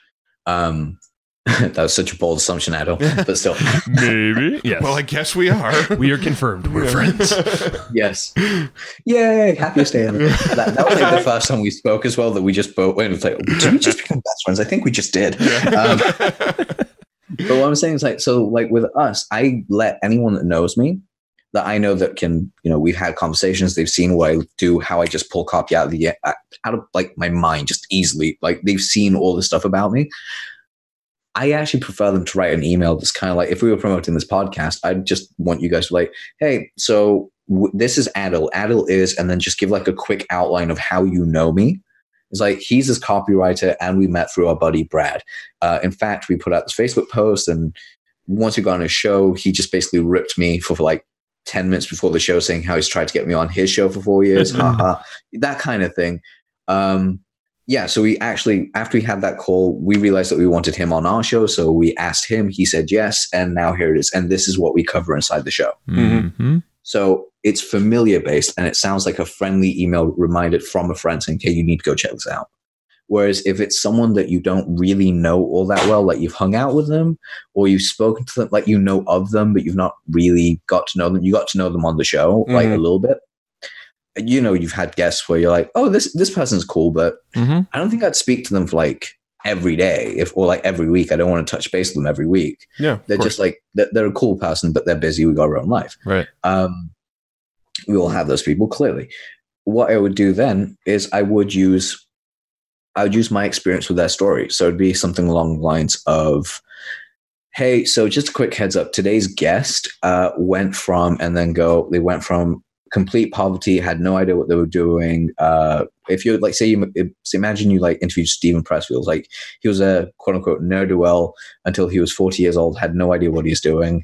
That was such a bold assumption, Adel, but still. Maybe. Yes. Well, I guess we are. We are confirmed. We're friends. Yes. Yay. Happiest day ever. That was like the first time we spoke as well, that we just both went and was like, did we just become best friends? I think we just did. But what I'm saying is like, so like with us, I let anyone that knows me, that I know that can, we've had conversations, they've seen what I do, how I just pull copy out of like my mind just easily. Like they've seen all this stuff about me. I actually prefer them to write an email that's kind of like, if we were promoting this podcast, I'd just want you guys to like, hey, so this is Adel. Adel is, and then just give like a quick outline of how you know me. It's like, he's his copywriter, and we met through our buddy Brad. In fact, we put out this Facebook post, and once we got on his show, he just basically ripped me for like 10 minutes before the show, saying how he's tried to get me on his show for 4 years. That kind of thing. Yeah, so we actually, after we had that call, we realized that we wanted him on our show. So we asked him, he said yes, and now here it is. And this is what we cover inside the show. Mm-hmm. So it's familiar based, and it sounds like a friendly email reminded from a friend saying, hey, you need to go check this out. Whereas if it's someone that you don't really know all that well, like you've hung out with them or you've spoken to them, like you know of them, but you've not really got to know them. You got to know them on the show, like a little bit. You've had guests where you're like, oh, this person's cool, but I don't think I'd speak to them for like every day or like every week. I don't want to touch base with them every week. Yeah, they're just like, they're a cool person, but they're busy. We got our own life. Right. We all have those people, clearly. What I would do then is I would use my experience with their story. So it'd be something along the lines of, hey, so just a quick heads up, today's guest went from complete poverty, had no idea what they were doing. If you like, imagine you like interviewed Stephen Pressfield, like he was a quote unquote ne'er-do-well until he was 40 years old, had no idea what he was doing.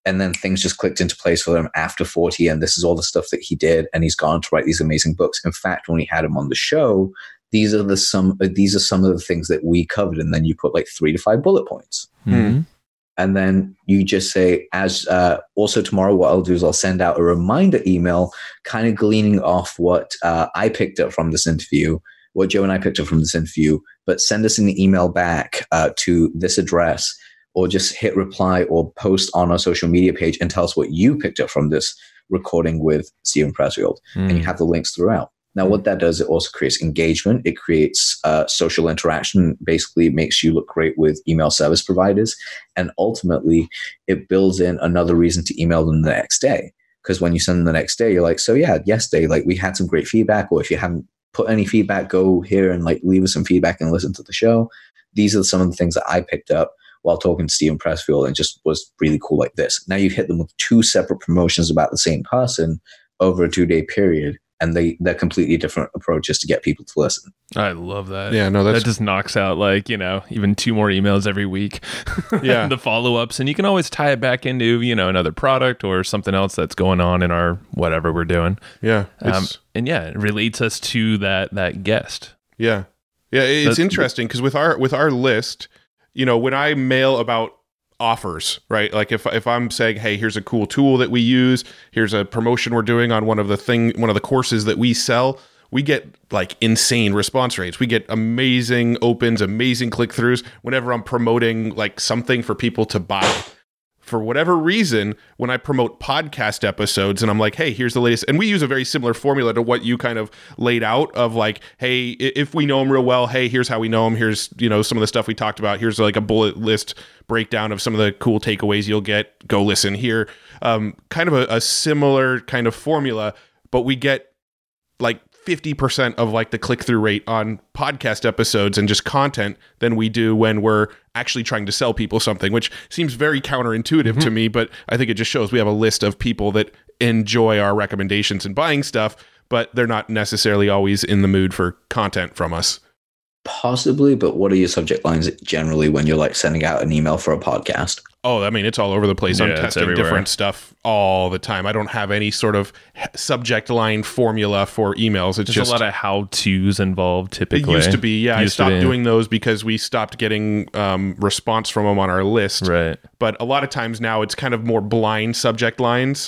and then things just clicked into place for him after 40. And this is all the stuff that he did. And he's gone to write these amazing books. In fact, when we had him on the show, these are some of the things that we covered. And then you put like 3 to 5 bullet points. Mm-hmm. And then you just say, also tomorrow, what I'll do is I'll send out a reminder email, kind of gleaning off what I picked up from this interview, what Joe and I picked up from this interview, but send us an email back to this address, or just hit reply or post on our social media page and tell us what you picked up from this recording with Steven Pressfield. And you have the links throughout. Now, what that does, it also creates engagement. It creates social interaction, basically makes you look great with email service providers. And ultimately, it builds in another reason to email them the next day. Because when you send them the next day, you're like, so yeah, yesterday, like we had some great feedback. Or if you haven't put any feedback, go here and like leave us some feedback and listen to the show. These are some of the things that I picked up while talking to Steven Pressfield, and just was really cool like this. Now you've hit them with 2 separate promotions about the same person over a 2-day period, and they're completely different approaches to get people to listen. I love that. Yeah, no, that just knocks out like, even 2 more emails every week. Yeah. The follow-ups, and you can always tie it back into, another product or something else that's going on in our whatever we're doing. Yeah. And yeah, it relates us to that guest. Yeah. Yeah, it's interesting because with our list, when I mail about offers, right? Like if I'm saying, hey, here's a cool tool that we use, here's a promotion we're doing on one of the courses that we sell, we get like insane response rates. We get amazing opens, amazing click-throughs whenever I'm promoting like something for people to buy. For whatever reason, when I promote podcast episodes and I'm like, hey, here's the latest, and we use a very similar formula to what you kind of laid out of like, hey, if we know them real well, hey, here's how we know them. Here's, some of the stuff we talked about. Here's like a bullet list breakdown of some of the cool takeaways you'll get. Go listen here. Kind of a similar kind of formula, but we get like 50% of like the click-through rate on podcast episodes and just content than we do when we're actually trying to sell people something, which seems very counterintuitive to me, but I think it just shows we have a list of people that enjoy our recommendations and buying stuff, but they're not necessarily always in the mood for content from us. Possibly, but what are your subject lines generally when you're like sending out an email for a podcast? Oh, I mean, it's all over the place. Yeah, I'm testing different stuff all the time. I don't have any sort of subject line formula for emails. It's just a lot of how-tos involved typically. It used to be, yeah. I stopped doing those because we stopped getting response from them on our list. Right. But a lot of times now it's kind of more blind subject lines.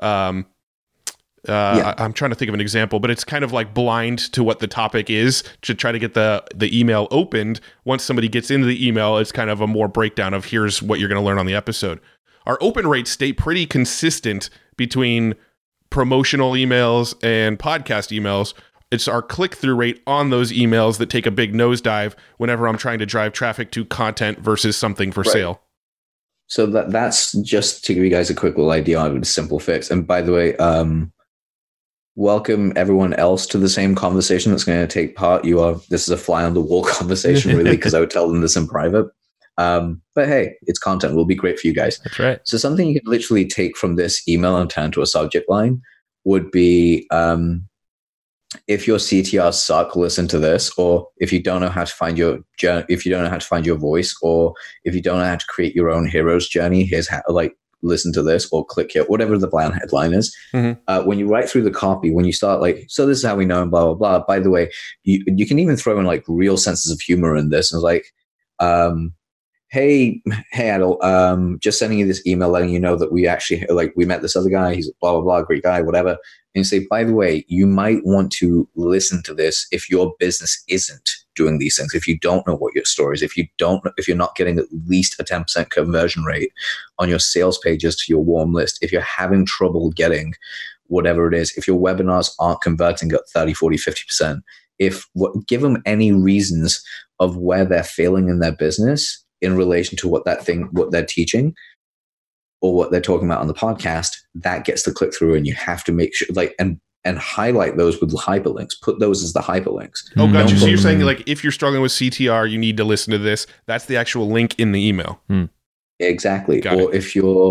I'm trying to think of an example, but it's kind of like blind to what the topic is to try to get the email opened. Once somebody gets into the email, it's kind of a more breakdown of here's what you're going to learn on the episode. Our open rates stay pretty consistent between promotional emails and podcast emails. It's our click-through rate on those emails that take a big nosedive whenever I'm trying to drive traffic to content versus something for sale. So that's just to give you guys a quick little idea of a simple fix. And by the way, welcome everyone else to the same conversation that's going to take part. This is a fly on the wall conversation, really, because I would tell them this in private. But hey, it's content. It will be great for you guys. That's right. So something you could literally take from this email and turn to a subject line would be, if your CTRs suck, listen to this. Or if you don't know how to find your voice, or if you don't know how to create your own hero's journey, here's how, listen to this, or click here, whatever the plan headline is. Mm-hmm. When you write through the copy, when you start so this is how we know, and blah, blah, blah. By the way, you can even throw in like real senses of humor in this. And it's like, hey, Adel, just sending you this email letting you know that we actually, we met this other guy. He's blah, blah, blah, great guy, whatever. And you say, by the way, you might want to listen to this if your business isn't doing these things. If you don't know what your story is, if you're not getting at least a 10% conversion rate on your sales pages to your warm list, if you're having trouble getting whatever it is, if your webinars aren't converting at 30, 40, 50%, give them any reasons of where they're failing in their business in relation to what they're teaching or what they're talking about on the podcast, that gets the click through, and you have to make sure and highlight those with hyperlinks. Put those as the hyperlinks. Oh, gotcha. So you're saying if you're struggling with CTR, you need to listen to this. That's the actual link in the email. Exactly. If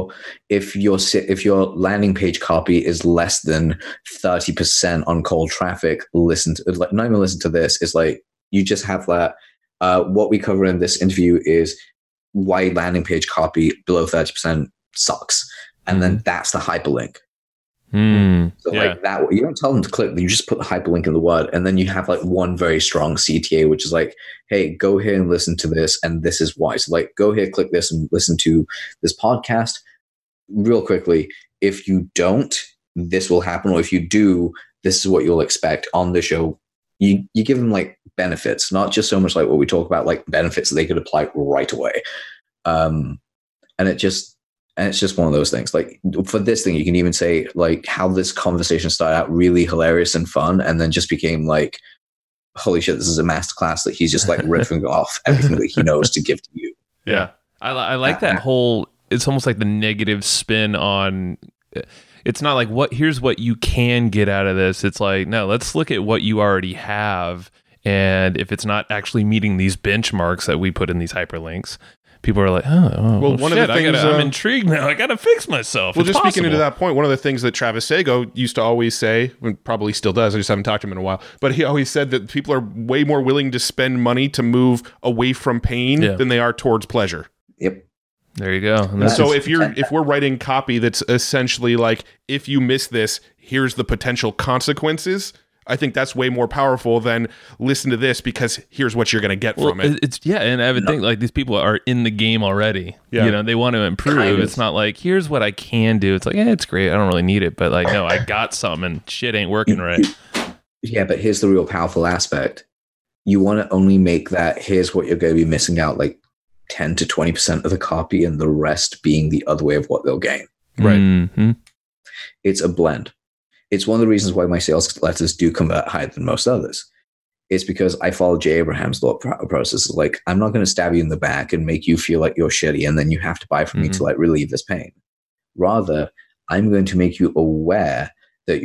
your landing page copy is less than 30% on cold traffic, not even listen to this. It's like you just have that. What we cover in this interview is why landing page copy below 30% sucks. and then that's the hyperlink. So like that, you don't tell them to click, you just put the hyperlink in the word, and then you have like one very strong CTA, which is like, hey, go here and listen to this, and this is why. So like, go here, click this, and listen to this podcast. Real quickly, if you don't, this will happen, or if you do, this is what you'll expect on the show. You give them like benefits, not just so much like what we talk about, like benefits that they could apply right away. And it's just one of those things. Like for this thing, you can even say like how this conversation started out really hilarious and fun, and then just became like, holy shit, this is a masterclass that he's just like riffing off everything that he knows to give to you. Yeah. I like that whole, it's almost like the negative spin on, it's not like here's what you can get out of this. It's like, no, let's look at what you already have. And if it's not actually meeting these benchmarks that we put in these hyperlinks, people are like, well, one of the things, I'm intrigued now. I got to fix myself. Well, just speaking into that point, one of the things that Travis Sago used to always say, and probably still does, I just haven't talked to him in a while, but he always said that people are way more willing to spend money to move away from pain than they are towards pleasure. Yep. There you go. And so if we're writing copy that's essentially like, if you miss this, here's the potential consequences, I think that's way more powerful than listen to this because here's what you're going to get from it. And I would think like these people are in the game already. Yeah. You know, they want to improve. Kind of. It's not like, here's what I can do. It's like, it's great. I don't really need it. But like, no, I got something and shit ain't working right. Yeah, but here's the real powerful aspect. You want to only make that, here's what you're going to be missing out, like 10 to 20% of the copy, and the rest being the other way of what they'll gain. Right. Mm-hmm. It's a blend. It's one of the reasons why my sales letters do convert higher than most others. It's because I follow Jay Abraham's thought process. Like, I'm not going to stab you in the back and make you feel like you're shitty and then you have to buy from me to like relieve this pain. Rather, I'm going to make you aware that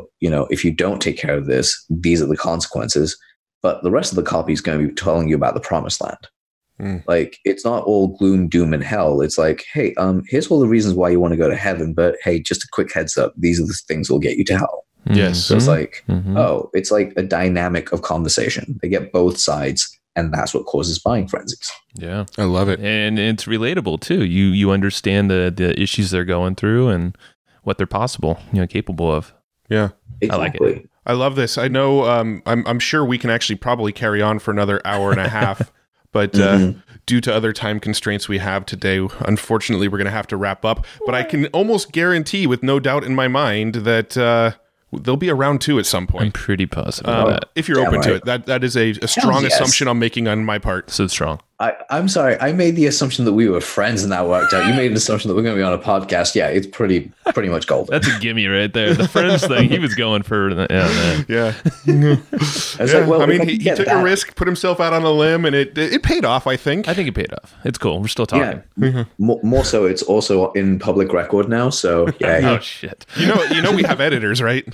if you don't take care of this, these are the consequences. But the rest of the copy is going to be telling you about the promised land. Like, it's not all gloom, doom, and hell. It's like, hey, here's all the reasons why you want to go to heaven, but hey, just a quick heads up, these are the things that will get you to hell. Yes. So it's like, it's like a dynamic of conversation. They get both sides, and that's what causes buying frenzies. Yeah. I love it. And it's relatable too. You understand the issues they're going through and what they're capable of. Yeah. Exactly. I like it. I love this. I know I'm sure we can actually probably carry on for another hour and a half. But due to other time constraints we have today, unfortunately, we're going to have to wrap up. But I can almost guarantee with no doubt in my mind that there'll be a round 2 at some point. I'm pretty positive of that. If you're open to it. That is a strong assumption I'm making on my part. So strong. I'm sorry. I made the assumption that we were friends and that worked out. You made an assumption that we're going to be on a podcast. Yeah, it's pretty much gold. That's a gimme right there. The friends thing, he was going for. Yeah. He took a risk, put himself out on a limb, and it paid off, I think. I think it paid off. It's cool. We're still talking. Yeah. More so, it's also in public record now. So yeah. Oh shit. You know, we have editors, right?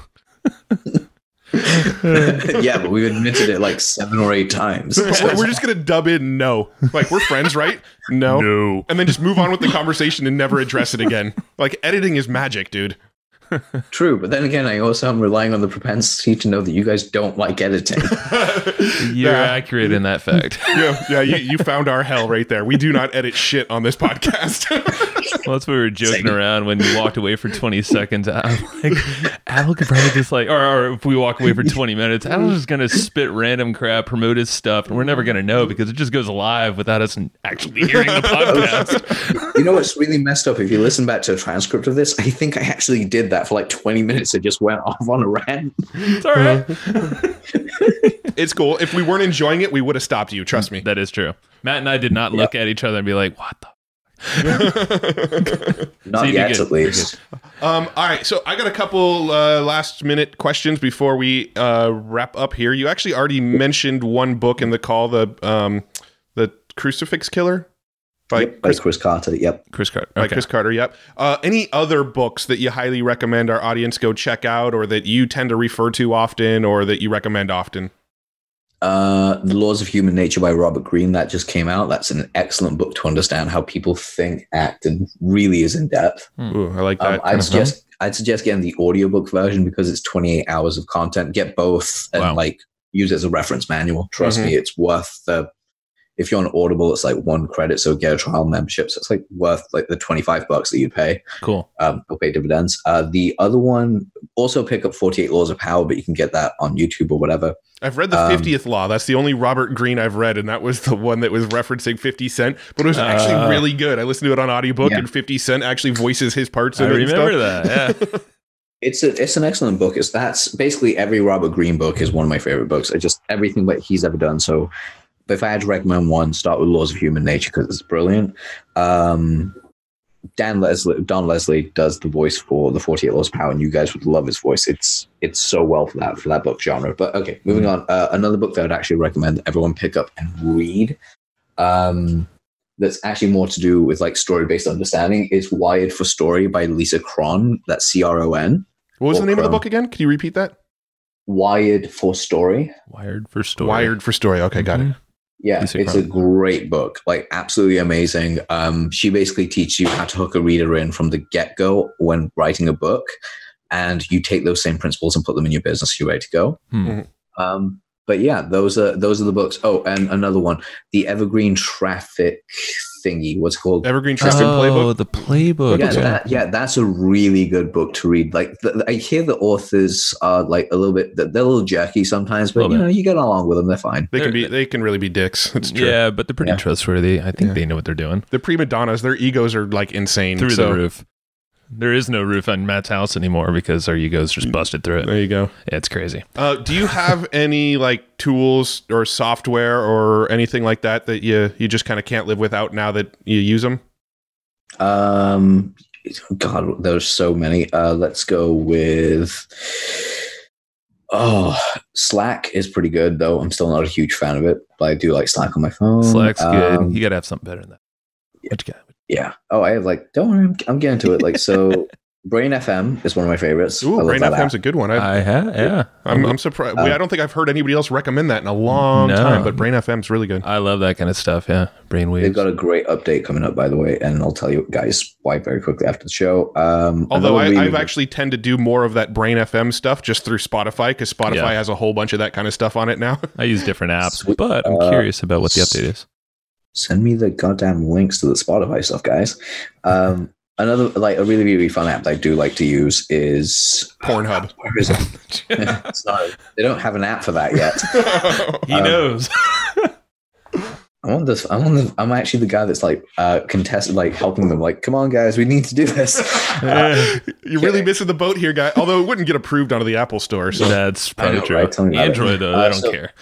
Yeah, but we've admitted it like 7 or 8 times. We're just gonna dub in no. Like, we're friends, right? No. And then just move on with the conversation and never address it again. Like, editing is magic, dude. True, but then again, I also am relying on the propensity to know that you guys don't like editing. You're accurate in that fact. Yeah, you found our hell right there. We do not edit shit on this podcast. Well, that's what we were joking around when you walked away for 20 seconds. I'm like, Al could probably just like, or if we walk away for 20 minutes, Al's just going to spit random crap, promote his stuff, and we're never going to know because it just goes live without us actually hearing the podcast. You know what's really messed up? If you listen back to a transcript of this, I think I actually did that for like 20 minutes. It just went off on a rant. It's all right. It's cool. If we weren't enjoying it, we would have stopped you. Trust me. That is true. Matt and I did not look at each other and be like, what the? Not yet, at least. All right, so I got a couple last minute questions before we wrap up here. You actually already mentioned one book in the call, the Crucifix Killer by Chris Carter. Yep, Chris Carter. By Chris Carter. Yep. Any other books that you highly recommend our audience go check out, or that you tend to refer to often, or that you recommend often? The Laws of Human Nature by Robert Greene, that just came out. That's an excellent book to understand how people think, act, and really is in depth. Ooh, I like that. I'd suggest getting the audiobook version because it's 28 hours of content. Get both and use it as a reference manual. Trust me, it's worth If you're on Audible, it's like 1 credit, so get a trial membership. So it's like worth like the $25 that you pay. Cool. They'll pay dividends. The other one, also pick up 48 Laws of Power, but you can get that on YouTube or whatever. I've read the 50th Law. That's the only Robert Greene I've read, and that was the one that was referencing 50 Cent, but it was actually really good. I listened to it on audiobook, and 50 Cent actually voices his parts in it. I remember that, yeah. It's an excellent book. That's basically every Robert Greene book is one of my favorite books. Everything that he's ever done. So if I had to recommend one, start with Laws of Human Nature because it's brilliant. Don Leslie does the voice for the 48 Laws of Power, and you guys would love his voice. It's so well for that book genre. But okay, moving on. Another book that I'd actually recommend everyone pick up and read. That's actually more to do with like story-based understanding is Wired for Story by Lisa Cron. That's C-R-O-N. What was the name of the book again? Can you repeat that? Wired for Story. Wired for Story. Wired for Story. Okay, got it. Yeah, it's a great book, like absolutely amazing. She basically teaches you how to hook a reader in from the get-go when writing a book, and you take those same principles and put them in your business. You're ready to go. But yeah, those are the books. Oh, and another one, the Evergreen Traffic thingy. What's it called? Evergreen Traffic Playbook. Oh, the playbook. Yeah, that's a really good book to read. Like, I hear the authors are like a little bit, they're a little jerky sometimes, but you get along with them. They're fine. They can really be dicks. It's true. Yeah, but they're pretty trustworthy. I think they know what they're doing. The prima donnas, their egos are like insane through the roof. There is no roof on Matt's house anymore because our egos just busted through it. There you go. Yeah, it's crazy. Do you have any like tools or software or anything like that you just kind of can't live without now that you use them? God, there's so many. Let's go with Slack is pretty good though. I'm still not a huge fan of it, but I do like Slack on my phone. Slack's good. You gotta have something better than that. What you got? Yeah. Oh, I have don't worry, I'm getting to it. Like, so Brain FM is one of my favorites. Ooh, Brain FM's a good one. I have, yeah. I'm surprised. I don't think I've heard anybody else recommend that in a long time, but Brain FM's really good. I love that kind of stuff, yeah. Brainwaves. They've got a great update coming up, by the way, and I'll tell you guys why very quickly after the show. Although I've actually tend to do more of that Brain FM stuff just through Spotify, because Spotify has a whole bunch of that kind of stuff on it now. I use different apps, but I'm curious about what the update is. Send me the goddamn links to the Spotify stuff, guys. Another like a really, really fun app that I do like to use is Pornhub. Where is it? It's not. They don't have an app for that yet. He knows. I'm actually the guy that's like contested, like helping them. Like, come on, guys, we need to do this. You're really missing the boat here, guy. Although it wouldn't get approved onto the Apple Store, so that's probably true. Right? Android, though, I don't care.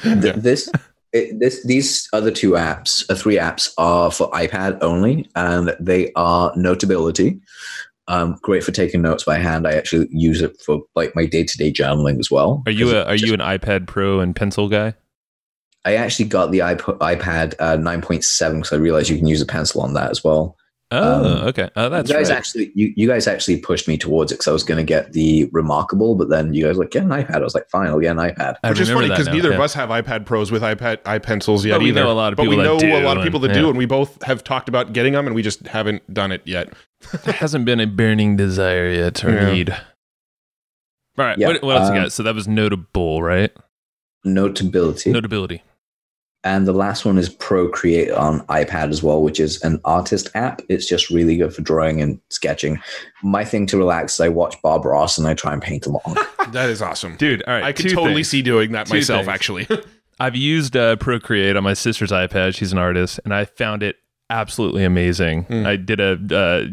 These other three apps are for iPad only, and they are Notability. Great for taking notes by hand. I actually use it for like my day-to-day journaling as well. Are you an iPad Pro and pencil guy? I actually got the iPad 9.7 because I realized you can use a pencil on that as well. Oh, okay. Oh, that's you guys actually pushed me towards it because I was going to get the Remarkable, but then you guys were like, get an iPad. I was like, fine, I'll get an iPad. Which is funny because neither of us have iPad Pros with iPencils yet either. We know a lot of people that do, and we both have talked about getting them, and we just haven't done it yet. There hasn't been a burning desire yet or need. All right, what else you got? So that was Notable, right? Notability. And the last one is Procreate on iPad as well, which is an artist app. It's just really good for drawing and sketching. My thing to relax is I watch Bob Ross and I try and paint along. That is awesome. Dude, all right. I could totally see doing that myself, actually. I've used Procreate on my sister's iPad. She's an artist, and I found it absolutely amazing. I did I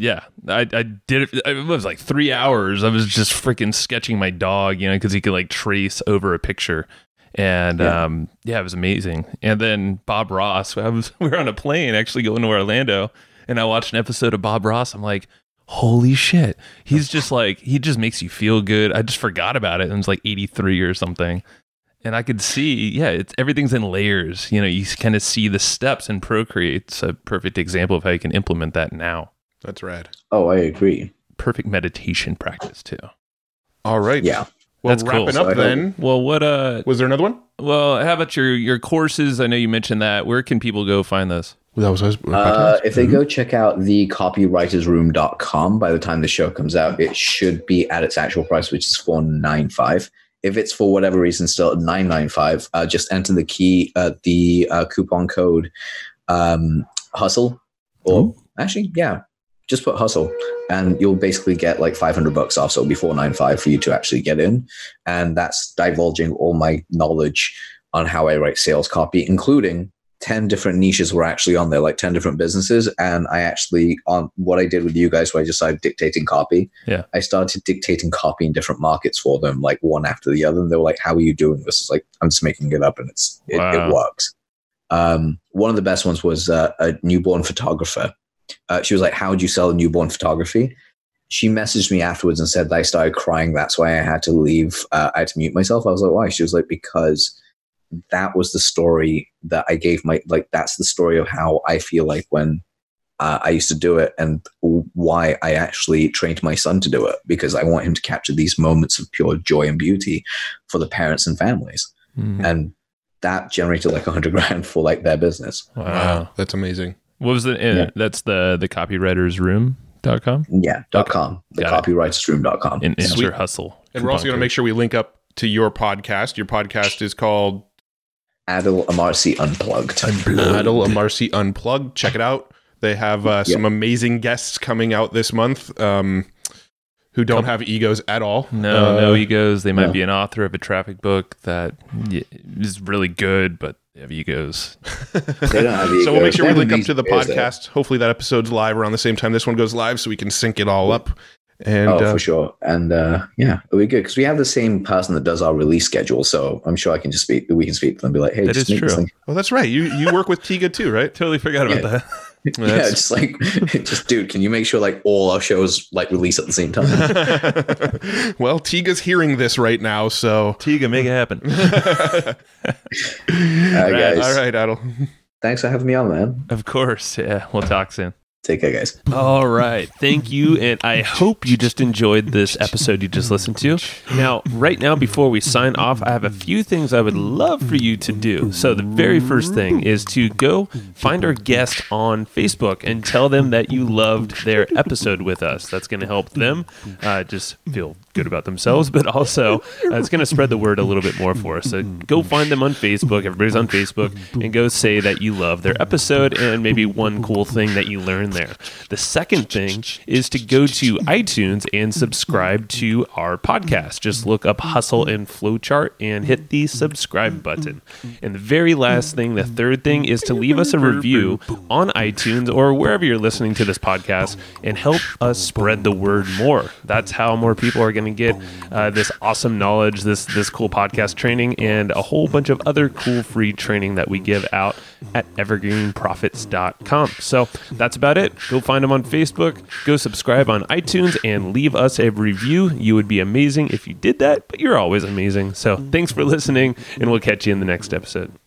did it. It was like 3 hours. I was just freaking sketching my dog, because he could like trace over a picture. And it was amazing. And then Bob Ross, we were on a plane actually going to Orlando, and I watched an episode of Bob Ross. I'm like, holy shit. He's just like, he just makes you feel good. I just forgot about it. It was like 83 or something. And I could see, everything's in layers. You kind of see the steps, and Procreate's a perfect example of how you can implement that now. That's rad. Oh, I agree. Perfect meditation practice too. All right. Yeah. Well, that's wrapping cool. up then. Well, what was there another one? Well, how about your courses? I know you mentioned that. Where can people go find those? Well, if they go check out the copywritersroom.com, by the time the show comes out, it should be at its actual price, which is $495. if it's for whatever reason still at $9.95, just enter the coupon code hustle, or actually, yeah, just put hustle, and you'll basically get like $500 off. So it'll be $4.95 for you to actually get in, and that's divulging all my knowledge on how I write sales copy, including 10 different niches were actually on there, like 10 different businesses. And I actually, on what I did with you guys, where I just started dictating copy. Yeah. I started dictating copy in different markets for them, like one after the other. And they were like, how are you doing this? It's like, I'm just making it up, and it works. One of the best ones was a newborn photographer. She was like, how would you sell a newborn photography? She messaged me afterwards and said that I started crying. That's why I had to leave. I had to mute myself. I was like, why? She was like, because that was the story that I gave that's the story of how I feel like when I used to do it, and why I actually trained my son to do it, because I want him to capture these moments of pure joy and beauty for the parents and families. Mm-hmm. And that generated like $100,000 for like their business. Wow. That's amazing. What was the, that's the copywritersroom.com? Yeah. .com. The copywritersroom.com. And enter hustle. And we're also going to make sure we link up to your podcast. Your podcast is called Adil Amarsi Unplugged. Adil Amarsi Unplugged. Check it out. They have some amazing guests coming out this month who don't have egos at all. No egos. They might be an author of a traffic book that is really good, but they have egos. They don't have egos. So we'll make sure we link up to the podcast. Hopefully that episode's live around the same time this one goes live, so we can sync it all up. And, for sure. And it'll be good because we have the same person that does our release schedule. So I'm sure we can speak to them and be like, hey, that is true. Well, that's right. You work with Tiga too, right? Totally forgot about that. Yeah, just dude, can you make sure like all our shows like release at the same time? Well, Tiga's hearing this right now, so Tiga, make it happen. Guys. All right, Adil. Thanks for having me on, man. Of course. Yeah, we'll talk soon. Take care, guys. All right. Thank you. And I hope you just enjoyed this episode you just listened to. Now, right now, before we sign off, I have a few things I would love for you to do. So the very first thing is to go find our guest on Facebook and tell them that you loved their episode with us. That's going to help them just feel good about themselves, but also it's going to spread the word a little bit more for us. So go find them on Facebook. Everybody's on Facebook, and go say that you love their episode and maybe one cool thing that you learned there. The second thing is to go to iTunes and subscribe to our podcast. Just look up Hustle and Flowchart and hit the subscribe button. And the very last thing, the third thing, is to leave us a review on iTunes or wherever you're listening to this podcast and help us spread the word more. That's how more people are going to get this awesome knowledge, this cool podcast training, and a whole bunch of other cool free training that we give out at evergreenprofits.com. So that's about it. Go find them on Facebook, go subscribe on iTunes, and leave us a review. You would be amazing if you did that, but you're always amazing. So thanks for listening, and we'll catch you in the next episode.